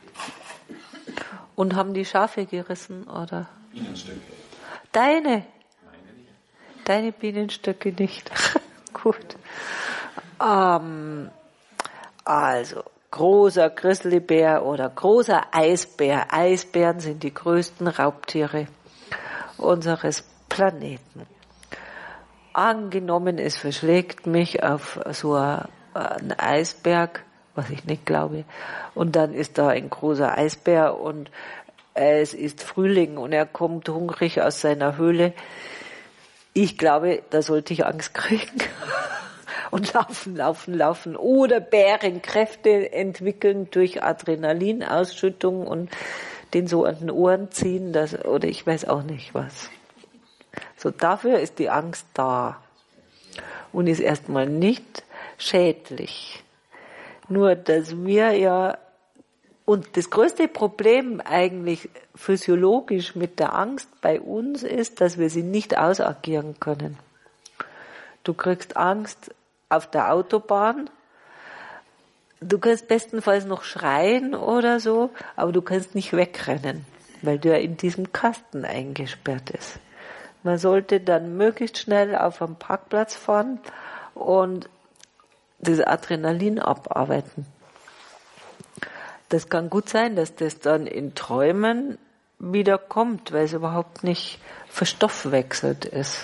Und haben die Schafe gerissen, oder? Bienenstöcke. Deine? Meine nicht. Deine Bienenstöcke nicht. Gut. Ähm, also, großer Grizzlybär oder großer Eisbär. Eisbären sind die größten Raubtiere unseres Planeten. Angenommen, es verschlägt mich auf so einen Eisberg, was ich nicht glaube, und dann ist da ein großer Eisbär und es ist Frühling und er kommt hungrig aus seiner Höhle. Ich glaube, da sollte ich Angst kriegen und laufen, laufen, laufen oder Bärenkräfte entwickeln durch Adrenalinausschüttung und den so an den Ohren ziehen, das, oder ich weiß auch nicht was. So, dafür ist die Angst da und ist erstmal nicht schädlich. Nur, dass wir ja, und das größte Problem eigentlich physiologisch mit der Angst bei uns ist, dass wir sie nicht ausagieren können. Du kriegst Angst auf der Autobahn, du kannst bestenfalls noch schreien oder so, aber du kannst nicht wegrennen, weil du ja in diesem Kasten eingesperrt ist. Man sollte dann möglichst schnell auf am Parkplatz fahren und das Adrenalin abarbeiten. Das kann gut sein, dass das dann in Träumen wieder kommt, weil es überhaupt nicht verstoffwechselt ist.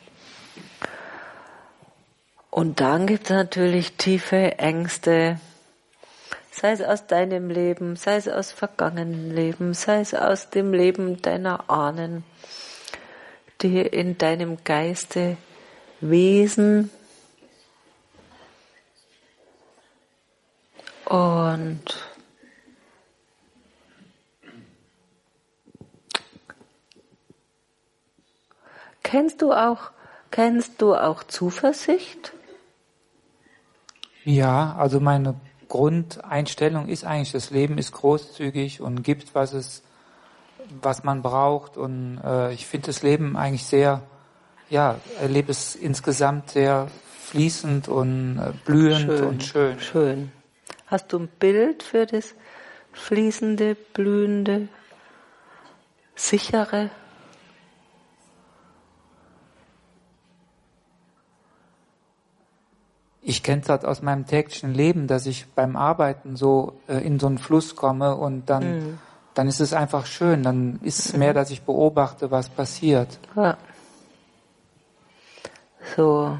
Und dann gibt es natürlich tiefe Ängste, sei es aus deinem Leben, sei es aus vergangenen Leben, sei es aus dem Leben deiner Ahnen, die in deinem Geiste Wesen und kennst du auch, kennst du auch Zuversicht? Ja, also meine Grundeinstellung ist eigentlich, das Leben ist großzügig und gibt, was es, was man braucht. Und äh, ich finde das Leben eigentlich sehr, ja, erlebe es insgesamt sehr fließend und äh, blühend Schön, und schön. Schön. Hast du ein Bild für das fließende, blühende, sichere? Ich kenne es halt aus meinem täglichen Leben, dass ich beim Arbeiten so äh, in so einen Fluss komme und dann, mhm. dann ist es einfach schön. Dann ist es mehr, dass ich beobachte, was passiert. Ja. So.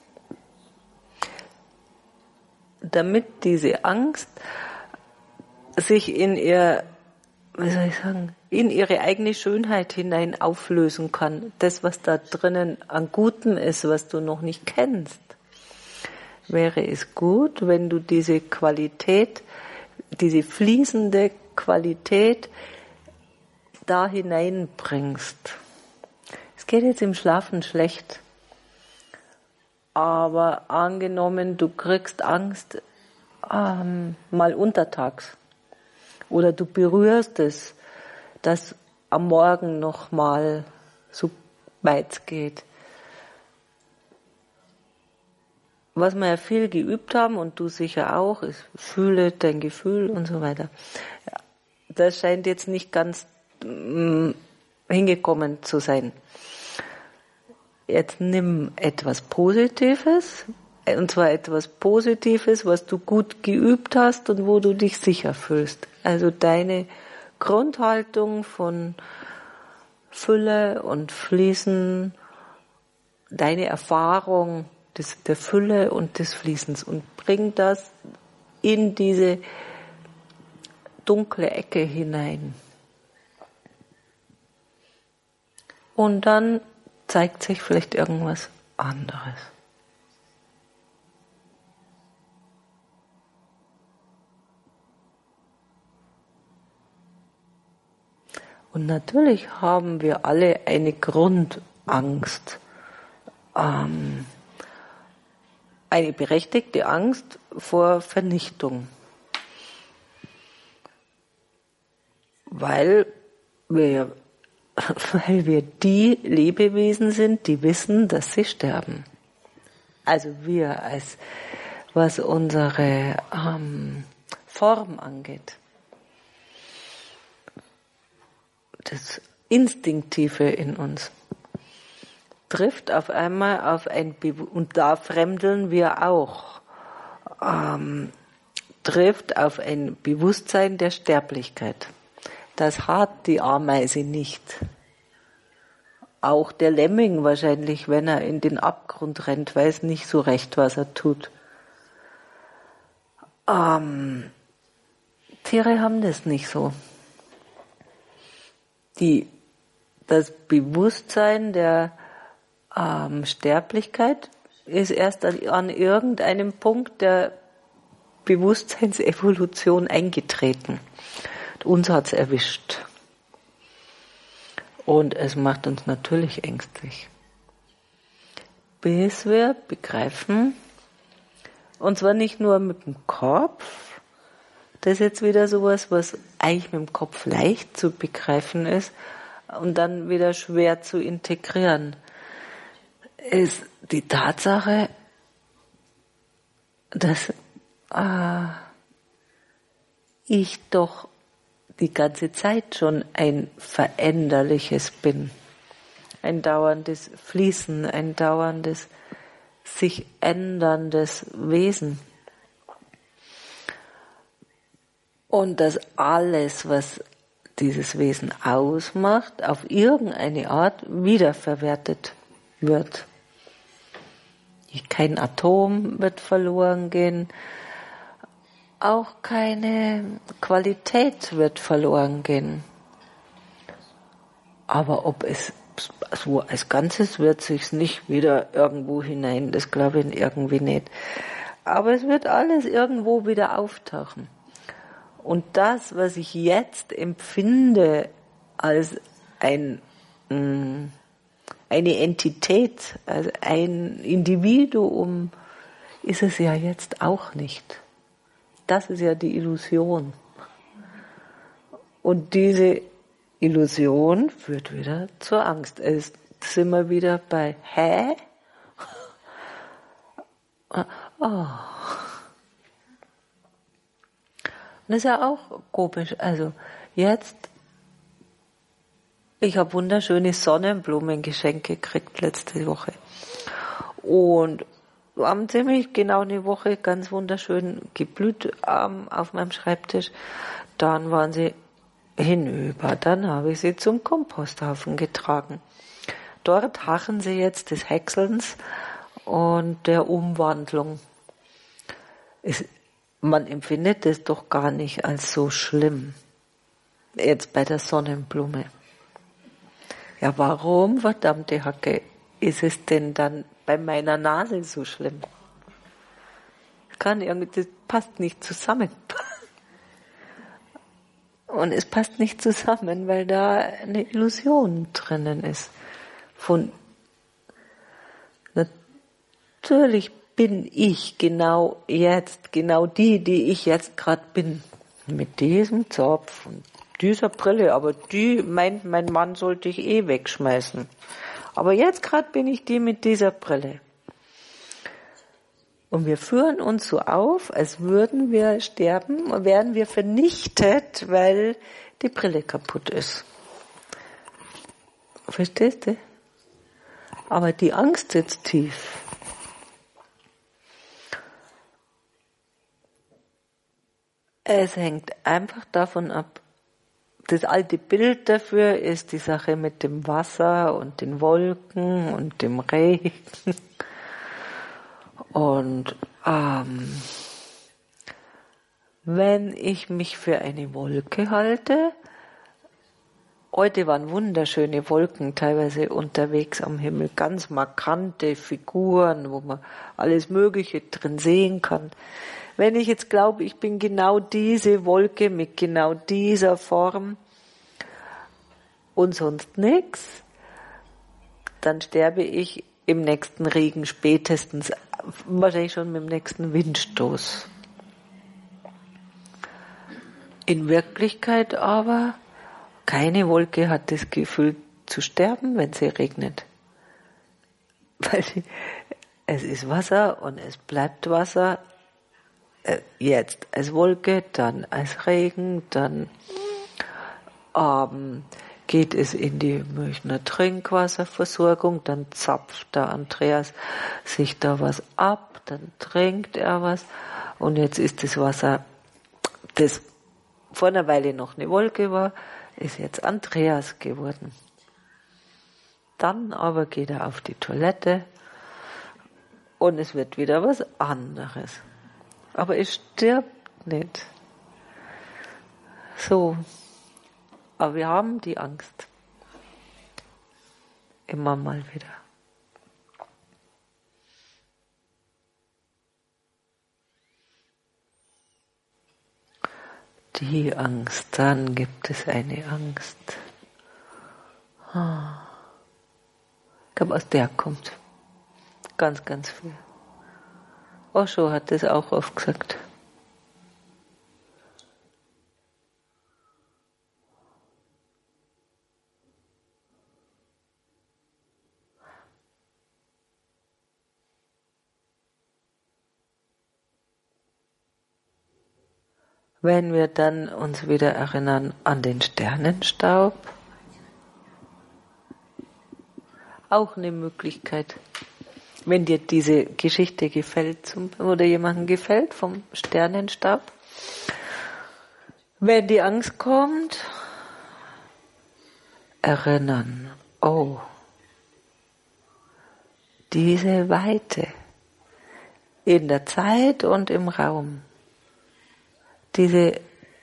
Damit diese Angst sich in ihr, wie soll ich sagen, in ihre eigene Schönheit hinein auflösen kann. Das, was da drinnen an Gutem ist, was du noch nicht kennst. Wäre es gut, wenn du diese Qualität, diese fließende Qualität da hineinbringst. Es geht jetzt im Schlafen schlecht, aber angenommen, du kriegst Angst ähm, mal untertags oder du berührst es, dass am Morgen noch mal so weit geht. Was wir ja viel geübt haben und du sicher auch, ist fühle dein Gefühl und so weiter. Das scheint jetzt nicht ganz mh, hingekommen zu sein. Jetzt nimm etwas Positives, und zwar etwas Positives, was du gut geübt hast und wo du dich sicher fühlst. Also deine Grundhaltung von Fülle und Fließen, deine Erfahrung des, der Fülle und des Fließens und bring das in diese dunkle Ecke hinein. Und dann zeigt sich vielleicht irgendwas anderes. Und natürlich haben wir alle eine Grundangst, ähm, eine berechtigte Angst vor Vernichtung, weil wir, weil wir die Lebewesen sind, die wissen, dass sie sterben. Also wir, als was unsere ähm, Form angeht. Das Instinktive in uns trifft auf einmal auf ein Be- und da fremdeln wir auch, ähm, trifft auf ein Bewusstsein der Sterblichkeit. Das hat die Ameise nicht. Auch der Lemming wahrscheinlich, wenn er in den Abgrund rennt, weiß nicht so recht, was er tut. Ähm, Tiere haben das nicht so. Die, das Bewusstsein der ähm, Sterblichkeit ist erst an, an irgendeinem Punkt der Bewusstseinsevolution eingetreten. Uns hat's erwischt. Und es macht uns natürlich ängstlich. Bis wir begreifen, und zwar nicht nur mit dem Kopf, das ist jetzt wieder sowas, was eigentlich mit dem Kopf leicht zu begreifen ist und dann wieder schwer zu integrieren, ist die Tatsache, dass äh, ich doch die ganze Zeit schon ein veränderliches bin. Ein dauerndes Fließen, ein dauerndes sich änderndes Wesen. Und dass alles, was dieses Wesen ausmacht, auf irgendeine Art wiederverwertet wird. Kein Atom wird verloren gehen, auch keine Qualität wird verloren gehen. Aber ob es so als Ganzes wird sich's nicht wieder irgendwo hinein, das glaube ich irgendwie nicht. Aber es wird alles irgendwo wieder auftauchen. Und das, was ich jetzt empfinde als ein, mh, eine Entität, also ein Individuum, ist es ja jetzt auch nicht. Das ist ja die Illusion. Und diese Illusion führt wieder zur Angst. Jetzt sind wir wieder bei Hä? Oh. Das ist ja auch komisch. Also jetzt, ich habe wunderschöne Sonnenblumengeschenke gekriegt letzte Woche. Und wir haben ziemlich genau eine Woche ganz wunderschön geblüht ähm, auf meinem Schreibtisch. Dann waren sie hinüber. Dann habe ich sie zum Komposthaufen getragen. Dort harren sie jetzt des Häckselns und der Umwandlung. Es, man empfindet es doch gar nicht als so schlimm. Jetzt bei der Sonnenblume. Ja, warum, verdammte Hacke, ist es denn dann bei meiner Nase so schlimm? Kann irgendwie, das passt nicht zusammen. Und es passt nicht zusammen, weil da eine Illusion drinnen ist. Von natürlich bin ich genau jetzt, genau die, die ich jetzt gerade bin. Mit diesem Zopf und dieser Brille, aber die meint, mein Mann sollte ich eh wegschmeißen. Aber jetzt gerade bin ich die mit dieser Brille. Und wir führen uns so auf, als würden wir sterben und werden wir vernichtet, weil die Brille kaputt ist. Verstehst du? Aber die Angst sitzt tief. Es hängt einfach davon ab. Das alte Bild dafür ist die Sache mit dem Wasser und den Wolken und dem Regen. Und ähm, wenn ich mich für eine Wolke halte, heute waren wunderschöne Wolken teilweise unterwegs am Himmel, ganz markante Figuren, wo man alles Mögliche drin sehen kann. Wenn ich jetzt glaube, ich bin genau diese Wolke mit genau dieser Form und sonst nichts, dann sterbe ich im nächsten Regen spätestens, wahrscheinlich schon mit dem nächsten Windstoß. In Wirklichkeit aber, keine Wolke hat das Gefühl zu sterben, wenn sie regnet. Weil es ist Wasser und es bleibt Wasser. Jetzt als Wolke, dann als Regen, dann ähm, geht es in die Münchner Trinkwasserversorgung, dann zapft der Andreas sich da was ab, dann trinkt er was und jetzt ist das Wasser, das vor einer Weile noch eine Wolke war, ist jetzt Andreas geworden. Dann aber geht er auf die Toilette und es wird wieder was anderes. Aber es stirbt nicht. So. Aber wir haben die Angst. Immer mal wieder. die Angst, dann gibt es eine Angst. Ich glaube, aus der kommt ganz, ganz viel. Osho hat das auch oft gesagt. Wenn wir dann uns wieder erinnern an den Sternenstaub, auch eine Möglichkeit. Wenn dir diese Geschichte gefällt zum, oder jemandem gefällt vom Sternenstaub, wenn die Angst kommt, erinnern, oh, diese Weite in der Zeit und im Raum, diese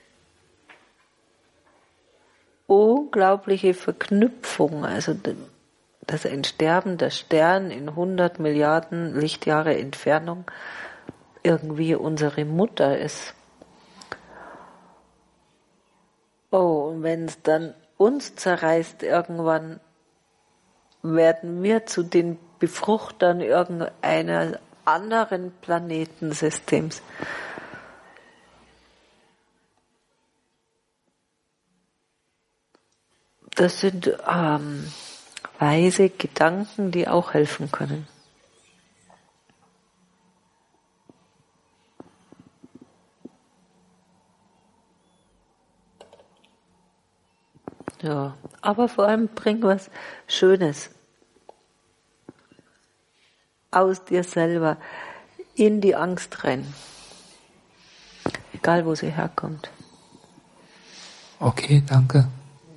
unglaubliche Verknüpfung, also dass ein sterbender Stern in hundert Milliarden Lichtjahre Entfernung irgendwie unsere Mutter ist. Oh, und wenn es dann uns zerreißt irgendwann, werden wir zu den Befruchtern irgendeiner anderen Planetensystems. Das sind ähm, weise Gedanken, die auch helfen können. Ja, aber vor allem bring was Schönes aus dir selber in die Angst rein. Egal, wo sie herkommt. Okay, danke.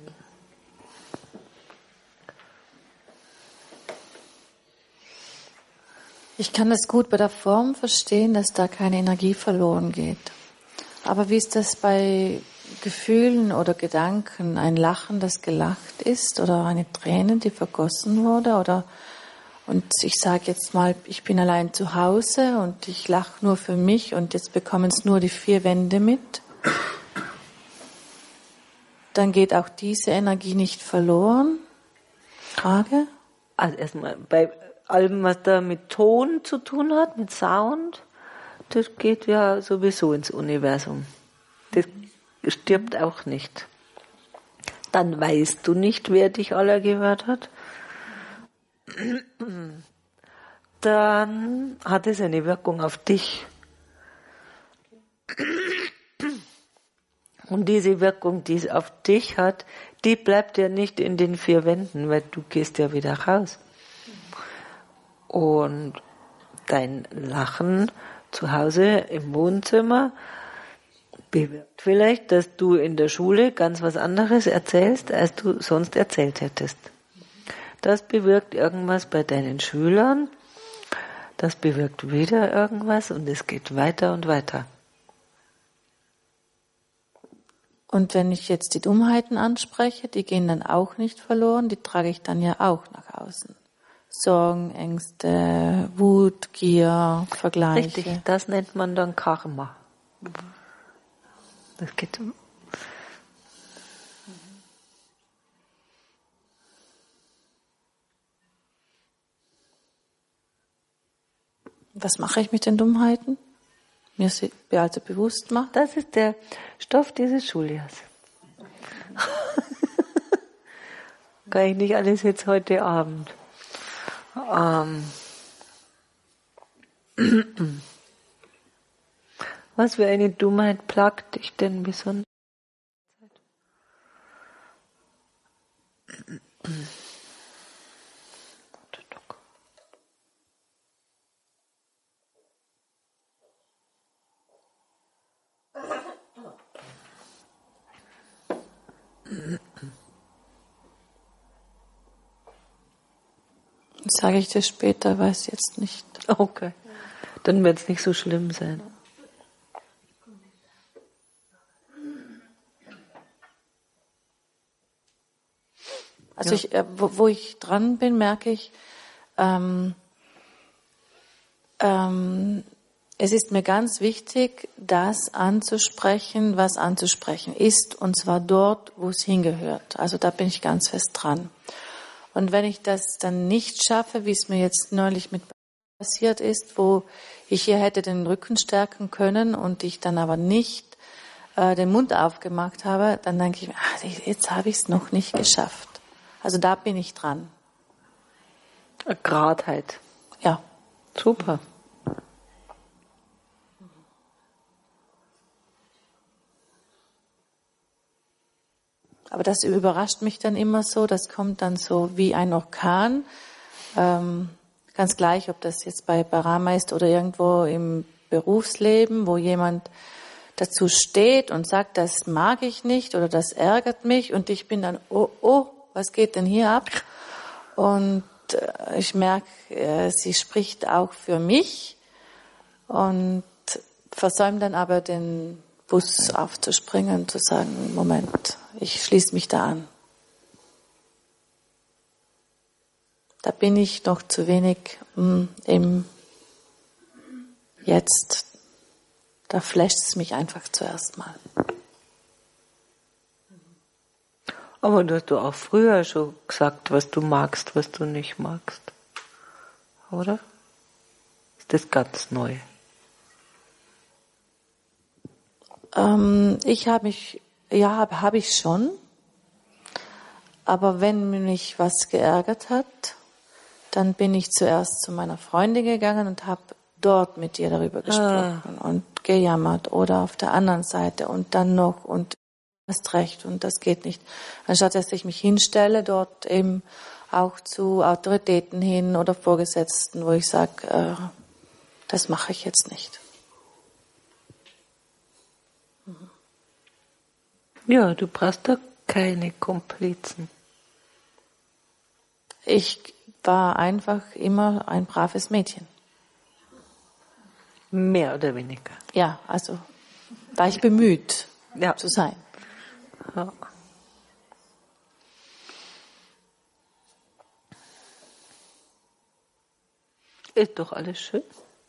Ich kann das gut bei der Form verstehen, dass da keine Energie verloren geht. Aber wie ist das bei Gefühlen oder Gedanken? Ein Lachen, das gelacht ist, oder eine Träne, die vergossen wurde, oder und ich sage jetzt mal, ich bin allein zu Hause und ich lache nur für mich und jetzt bekommen es nur die vier Wände mit. Dann geht auch diese Energie nicht verloren. Frage? Also erstmal bei allem, was da mit Ton zu tun hat, mit Sound, das geht ja sowieso ins Universum. Das stirbt auch nicht. Dann weißt du nicht, wer dich aller gehört hat. Dann hat es eine Wirkung auf dich. Und diese Wirkung, die es auf dich hat, die bleibt ja nicht in den vier Wänden, weil du gehst ja wieder raus. Und dein Lachen zu Hause im Wohnzimmer bewirkt vielleicht, dass du in der Schule ganz was anderes erzählst, als du sonst erzählt hättest. Das bewirkt irgendwas bei deinen Schülern, das bewirkt wieder irgendwas und es geht weiter und weiter. Und wenn ich jetzt die Dummheiten anspreche, die gehen dann auch nicht verloren, die trage ich dann ja auch nach außen. Sorgen, Ängste, Wut, Gier, Vergleiche. Richtig, das nennt man dann Karma. Das geht. Was mache ich mit den Dummheiten? Mir sie also bewusst machen? Das ist der Stoff dieses Schuljahrs. Kann ich nicht alles jetzt heute Abend. Ähm. Was für eine Dummheit plagt dich denn besonders? Sage ich dir später, weiß jetzt nicht. Okay, dann wird es nicht so schlimm sein. Also ja. ich, äh, wo, wo ich dran bin, merke ich, ähm, ähm, es ist mir ganz wichtig, das anzusprechen, was anzusprechen ist, und zwar dort, wo es hingehört. Also da bin ich ganz fest dran. Und wenn ich das dann nicht schaffe, wie es mir jetzt neulich mit passiert ist, wo ich hier hätte den Rücken stärken können und ich dann aber nicht äh, den Mund aufgemacht habe, dann denke ich, ach, jetzt habe ich es noch nicht geschafft. Also da bin ich dran. Geradheit. Ja. Super. Aber das überrascht mich dann immer so, das kommt dann so wie ein Orkan. Ähm, ganz gleich, ob das jetzt bei Barama ist oder irgendwo im Berufsleben, wo jemand dazu steht und sagt, das mag ich nicht oder das ärgert mich, und ich bin dann, oh, oh, was geht denn hier ab? Und äh, ich merke, äh, sie spricht auch für mich und versäumt dann aber den Bus aufzuspringen und zu sagen, Moment, ich schließe mich da an. Da bin ich noch zu wenig mh, im Jetzt. Da flasht es mich einfach zuerst mal. Aber du hast doch auch früher schon gesagt, was du magst, was du nicht magst. Oder? Ist das ganz neu? Ähm, ich habe mich, ja, habe hab ich schon. Aber wenn mich was geärgert hat, dann bin ich zuerst zu meiner Freundin gegangen und habe dort mit ihr darüber gesprochen ah. und gejammert oder auf der anderen Seite und dann noch und hast recht und das geht nicht. Anstatt dass ich mich hinstelle, dort eben auch zu Autoritäten hin oder Vorgesetzten, wo ich sage, äh, das mache ich jetzt nicht. Ja, du brauchst da keine Komplizen. Ich war einfach immer ein braves Mädchen. Mehr oder weniger. Ja, also war ich bemüht ja. zu sein. Ja. Ist doch alles schön.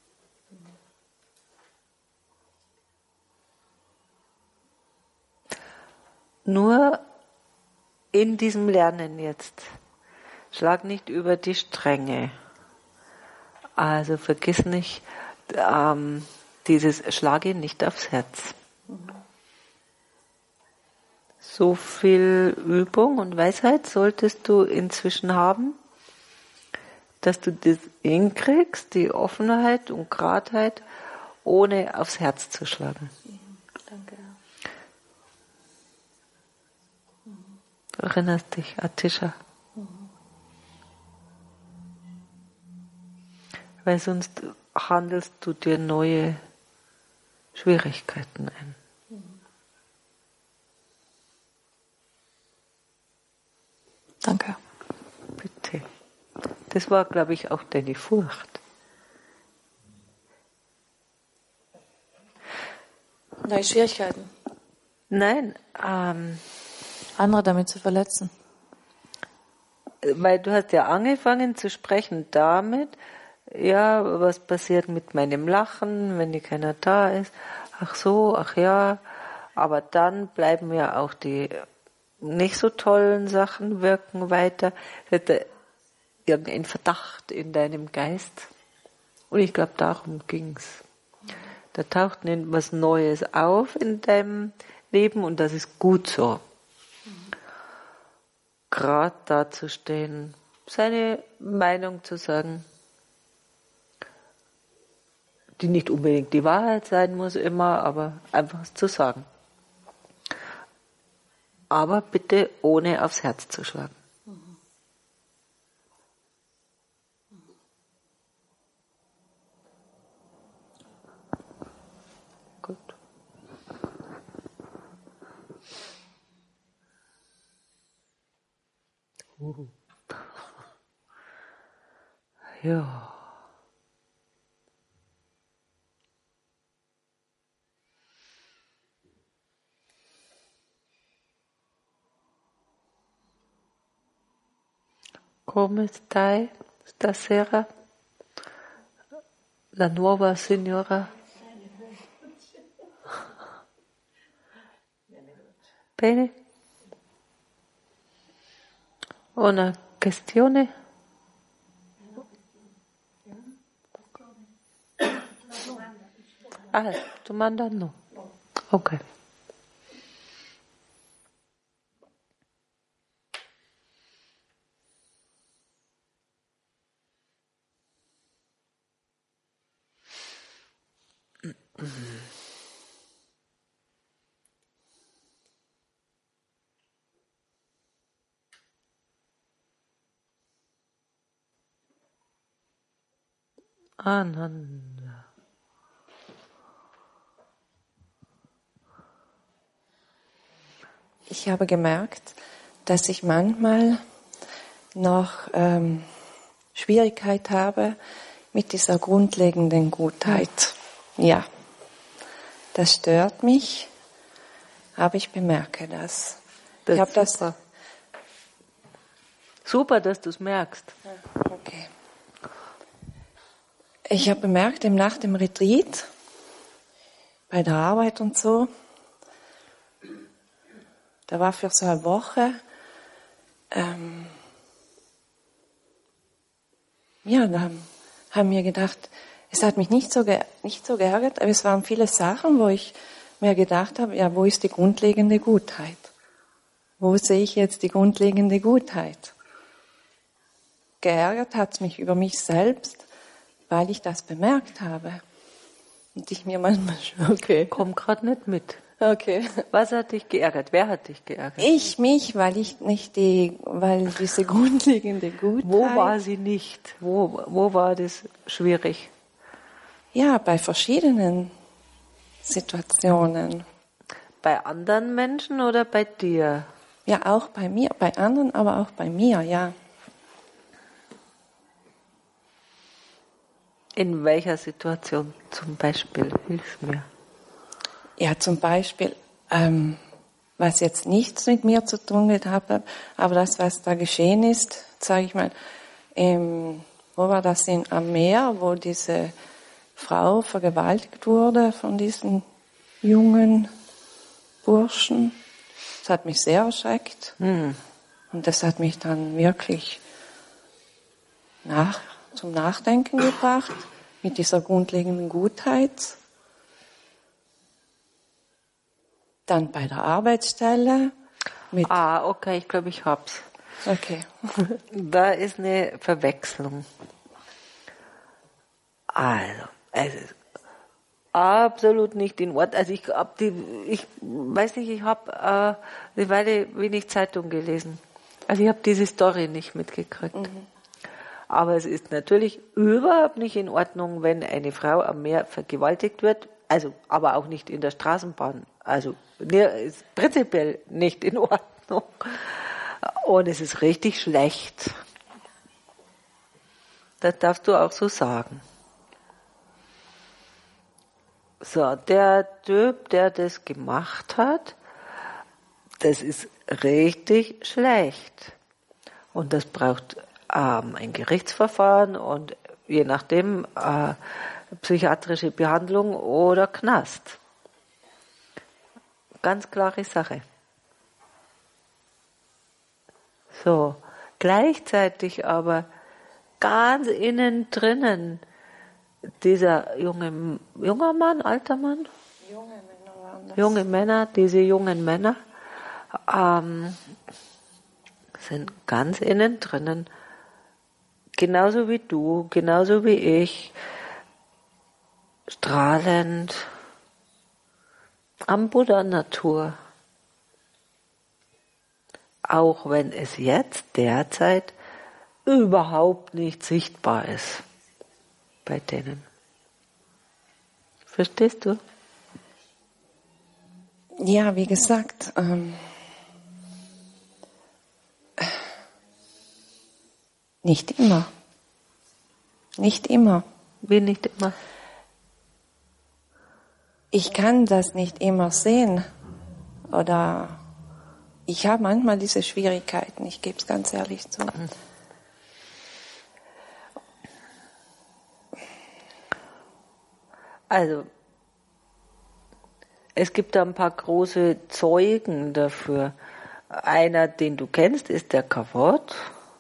Nur in diesem Lernen jetzt, schlag nicht über die Stränge. Also vergiss nicht, ähm, dieses Schlage nicht aufs Herz. So viel Übung und Weisheit solltest du inzwischen haben, dass du das hinkriegst, die Offenheit und Geradheit, ohne aufs Herz zu schlagen. Danke. Du erinnerst dich, Atisha. Mhm. Weil sonst handelst du dir neue Schwierigkeiten ein. Mhm. Danke. Bitte. Das war, glaube ich, auch deine Furcht. Neue Schwierigkeiten? Nein, ähm, andere damit zu verletzen. Weil du hast ja angefangen zu sprechen damit, ja, was passiert mit meinem Lachen, wenn keiner da ist. Ach so, ach ja. Aber dann bleiben ja auch die nicht so tollen Sachen wirken weiter. Hätte irgendein Verdacht in deinem Geist. Und ich glaube, darum ging's. Da taucht was Neues auf in deinem Leben und das ist gut so. Gerade dazustehen, seine Meinung zu sagen, die nicht unbedingt die Wahrheit sein muss immer, aber einfach zu sagen. Aber bitte ohne aufs Herz zu schlagen. Mhm. Gut. Uh. Ja. Come stai stasera? La nuova signora Bene? Una questione? Ah, domanda no. Ok. Ananda. Ich habe gemerkt, dass ich manchmal noch ähm, Schwierigkeit habe mit dieser grundlegenden Gutheit. Ja, das stört mich, aber ich bemerke das. Das ich habe das. Super. Super, dass du es merkst. Okay. Ich habe bemerkt, eben nach dem Retreat, bei der Arbeit und so, da war für so eine Woche, ähm, ja, da haben, haben wir gedacht, es hat mich nicht so, ge- nicht so geärgert, aber es waren viele Sachen, wo ich mir gedacht habe, ja, wo ist die grundlegende Gutheit? Wo sehe ich jetzt die grundlegende Gutheit? Geärgert hat es mich über mich selbst, weil ich das bemerkt habe. Und ich mir manchmal schon, okay. Komm gerade nicht mit. Okay. Was hat dich geärgert? Wer hat dich geärgert? Ich mich, weil ich nicht die, weil diese grundlegende Gutheit. Wo war sie nicht? Wo, wo war das schwierig? Ja, bei verschiedenen Situationen. Bei anderen Menschen oder bei dir? Ja, auch bei mir, bei anderen, aber auch bei mir, ja. In welcher Situation zum Beispiel? Hilf mir. Ja, zum Beispiel, ähm, was jetzt nichts mit mir zu tun hat, aber das, was da geschehen ist, sage ich mal, ähm, wo war das in, am Meer, wo diese Frau vergewaltigt wurde von diesen jungen Burschen. Das hat mich sehr erschreckt. Hm. Und das hat mich dann wirklich nach, zum Nachdenken gebracht, mit dieser grundlegenden Gutheit. Dann bei der Arbeitsstelle. Mit Ah, okay, ich glaube, ich hab's. okay. Da ist eine Verwechslung. Also, es ist absolut nicht in Ordnung. Also ich hab die, ich weiß nicht, ich habe äh, eine Weile wenig Zeitung gelesen. Also ich habe diese Story nicht mitgekriegt. Mhm. Aber es ist natürlich überhaupt nicht in Ordnung, wenn eine Frau am Meer vergewaltigt wird. Also, aber auch nicht in der Straßenbahn. Also, ne, ist prinzipiell nicht in Ordnung. Und es ist richtig schlecht. Das darfst du auch so sagen. So, der Typ, der das gemacht hat, das ist richtig schlecht. Und das braucht ähm, ein Gerichtsverfahren und je nachdem äh, psychiatrische Behandlung oder Knast. Ganz klare Sache. So, gleichzeitig aber ganz innen drinnen dieser junge, junger Mann, alter Mann? Junge Männer waren das. Junge Männer, diese jungen Männer ähm, sind ganz innen drinnen, genauso wie du, genauso wie ich, strahlend am Buddha-Natur. Auch wenn es jetzt derzeit überhaupt nicht sichtbar ist bei denen. Verstehst du? Ja, wie gesagt, ähm, nicht immer. Nicht immer. Wie nicht immer. Ich kann das nicht immer sehen. Oder ich habe manchmal diese Schwierigkeiten, ich gebe es ganz ehrlich zu. Also, es gibt da ein paar große Zeugen dafür. Einer, den du kennst, ist der Kavod.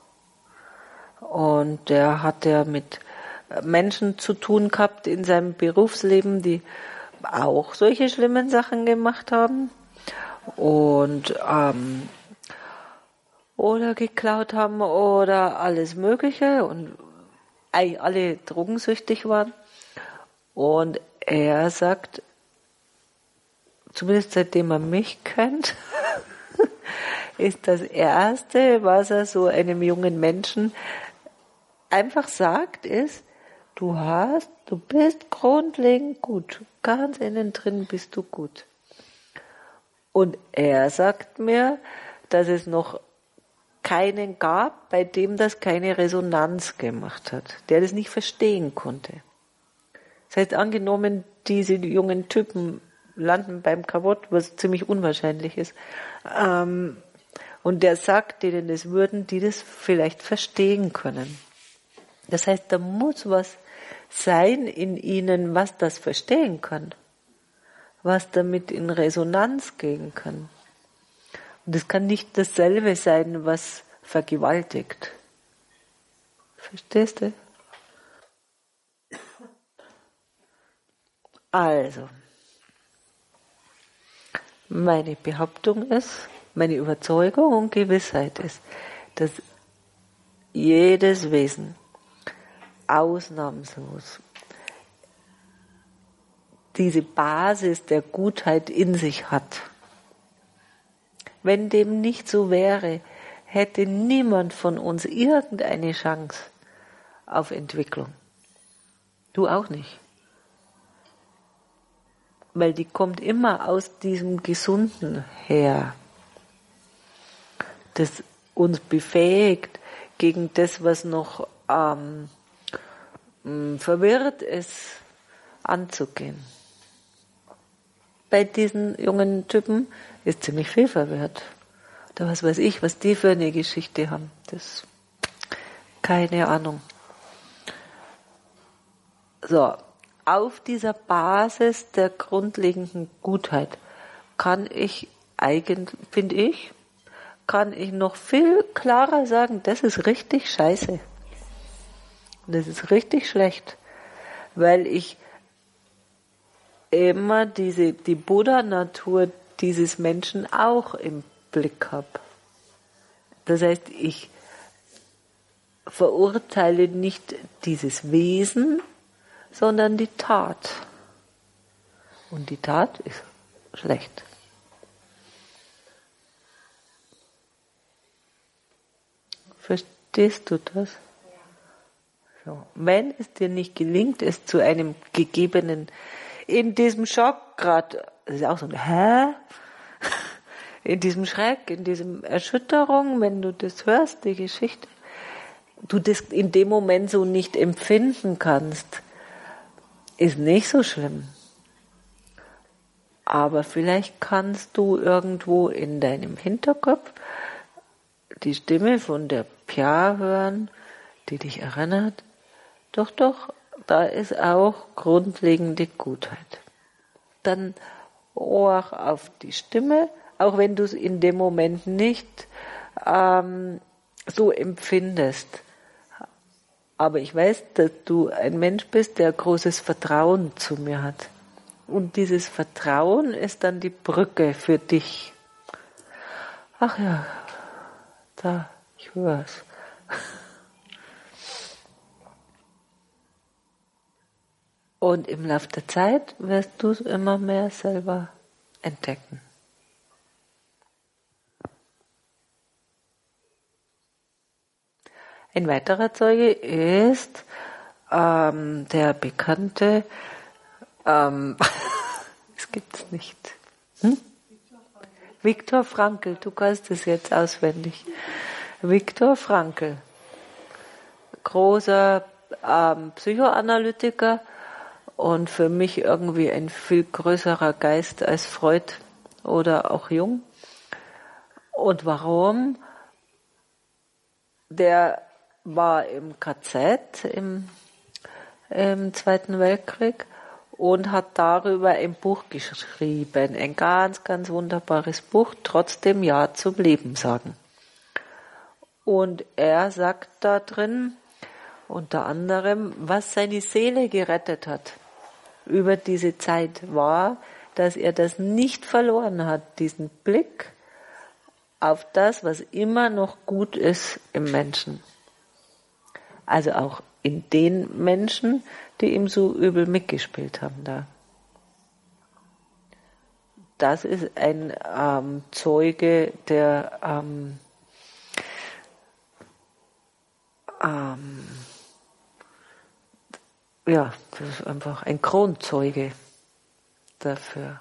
Und der hat ja mit Menschen zu tun gehabt in seinem Berufsleben, die auch solche schlimmen Sachen gemacht haben. Und ähm, oder geklaut haben oder alles Mögliche und eigentlich alle drogensüchtig waren. Und er sagt, zumindest seitdem er mich kennt, ist das Erste, was er so einem jungen Menschen einfach sagt, ist, du hast, du bist grundlegend gut. Ganz innen drin bist du gut. Und er sagt mir, dass es noch keinen gab, bei dem das keine Resonanz gemacht hat, der das nicht verstehen konnte. Das heißt, angenommen, diese jungen Typen landen beim Kavod, was ziemlich unwahrscheinlich ist, ähm, und der sagt denen, das würden die das vielleicht verstehen können. Das heißt, da muss was sein in ihnen, was das verstehen kann, was damit in Resonanz gehen kann. Und es kann nicht dasselbe sein, was vergewaltigt. Verstehst du? Also, meine Behauptung ist, meine Überzeugung und Gewissheit ist, dass jedes Wesen ausnahmslos diese Basis der Gutheit in sich hat. Wenn dem nicht so wäre, hätte niemand von uns irgendeine Chance auf Entwicklung. Du auch nicht. Weil die kommt immer aus diesem Gesunden her, das uns befähigt, gegen das, was noch ähm, verwirrt ist, anzugehen. Bei diesen jungen Typen ist ziemlich viel verwirrt. Da was weiß ich, was die für eine Geschichte haben. Das, keine Ahnung. So, auf dieser Basis der grundlegenden Gutheit kann ich eigentlich, finde ich, kann ich noch viel klarer sagen, das ist richtig scheiße. Das ist richtig schlecht, weil ich immer diese, die Buddha-Natur dieses Menschen auch im Blick habe. Das heißt, ich verurteile nicht dieses Wesen, sondern die Tat. Und die Tat ist schlecht. Verstehst du das? So. Wenn es dir nicht gelingt, es zu einem gegebenen, in diesem Schock gerade, das ist auch so ein Hä? In diesem Schreck, in diesem Erschütterung, wenn du das hörst, die Geschichte, du das in dem Moment so nicht empfinden kannst, ist nicht so schlimm. Aber vielleicht kannst du irgendwo in deinem Hinterkopf die Stimme von der Pia hören, die dich erinnert, doch, doch, da ist auch grundlegende Gutheit. Dann auch auf die Stimme, auch wenn du es in dem Moment nicht ähm, so empfindest. Aber ich weiß, dass du ein Mensch bist, der großes Vertrauen zu mir hat. Und dieses Vertrauen ist dann die Brücke für dich. Ach ja, da, ich höre es. Und im Laufe der Zeit wirst du es immer mehr selber entdecken. Ein weiterer Zeuge ist ähm, der bekannte, ähm, es gibt's nicht, hm? Viktor Frankl, du kannst es jetzt auswendig. Viktor Frankl, großer ähm, Psychoanalytiker und für mich irgendwie ein viel größerer Geist als Freud oder auch Jung. Und warum? Der war im K Z im, im Zweiten Weltkrieg und hat darüber ein Buch geschrieben. Ein ganz, ganz wunderbares Buch, trotzdem Ja zum Leben sagen. Und er sagt da drin, unter anderem, was seine Seele gerettet hat über diese Zeit war, dass er das nicht verloren hat, diesen Blick auf das, was immer noch gut ist im Menschen. Also auch in den Menschen, die ihm so übel mitgespielt haben da. Das ist ein ähm, Zeuge, der ähm, ähm, ja, das ist einfach ein Kronzeuge dafür.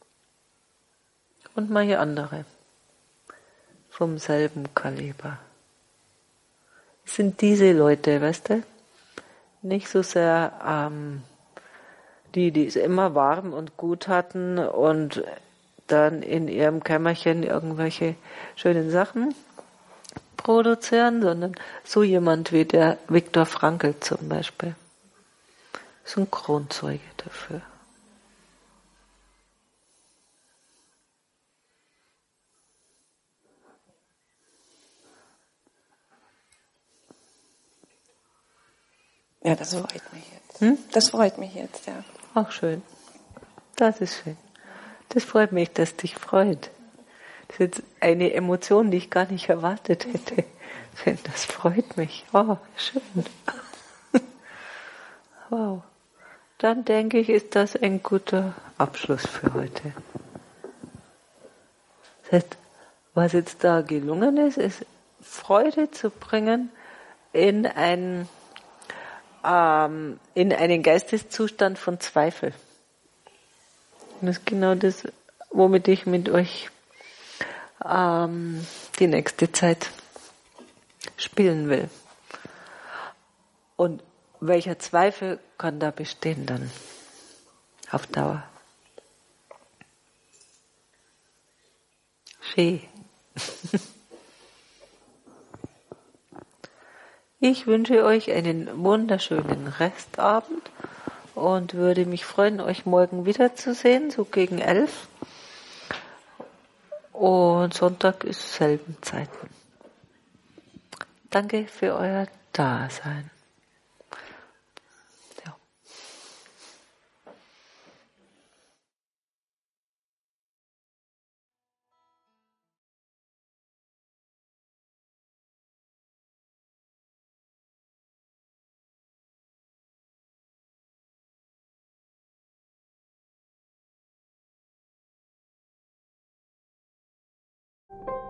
Und manche andere vom selben Kaliber. Es sind diese Leute, weißt du? Nicht so sehr ähm, die, die es immer warm und gut hatten und dann in ihrem Kämmerchen irgendwelche schönen Sachen produzieren, sondern so jemand wie der Viktor Frankl zum Beispiel. Das ist ein Kronzeuge dafür. Ja, das freut mich jetzt. Hm? Das freut mich jetzt, ja. Auch schön. Das ist schön. Das freut mich, dass dich freut. Das ist jetzt eine Emotion, die ich gar nicht erwartet hätte. Das freut mich. Oh, schön. Wow. Dann denke ich, ist das ein guter Abschluss für heute. Das heißt, was jetzt da gelungen ist, ist Freude zu bringen in einen, ähm, in einen Geisteszustand von Zweifel. Und das ist genau das, womit ich mit euch ähm, die nächste Zeit spielen will. Und welcher Zweifel kann da bestehen dann auf Dauer? Schön. Ich wünsche euch einen wunderschönen Restabend und würde mich freuen, euch morgen wiederzusehen, so gegen elf. Und Sonntag ist selben Zeiten. Danke für euer Dasein. Ja.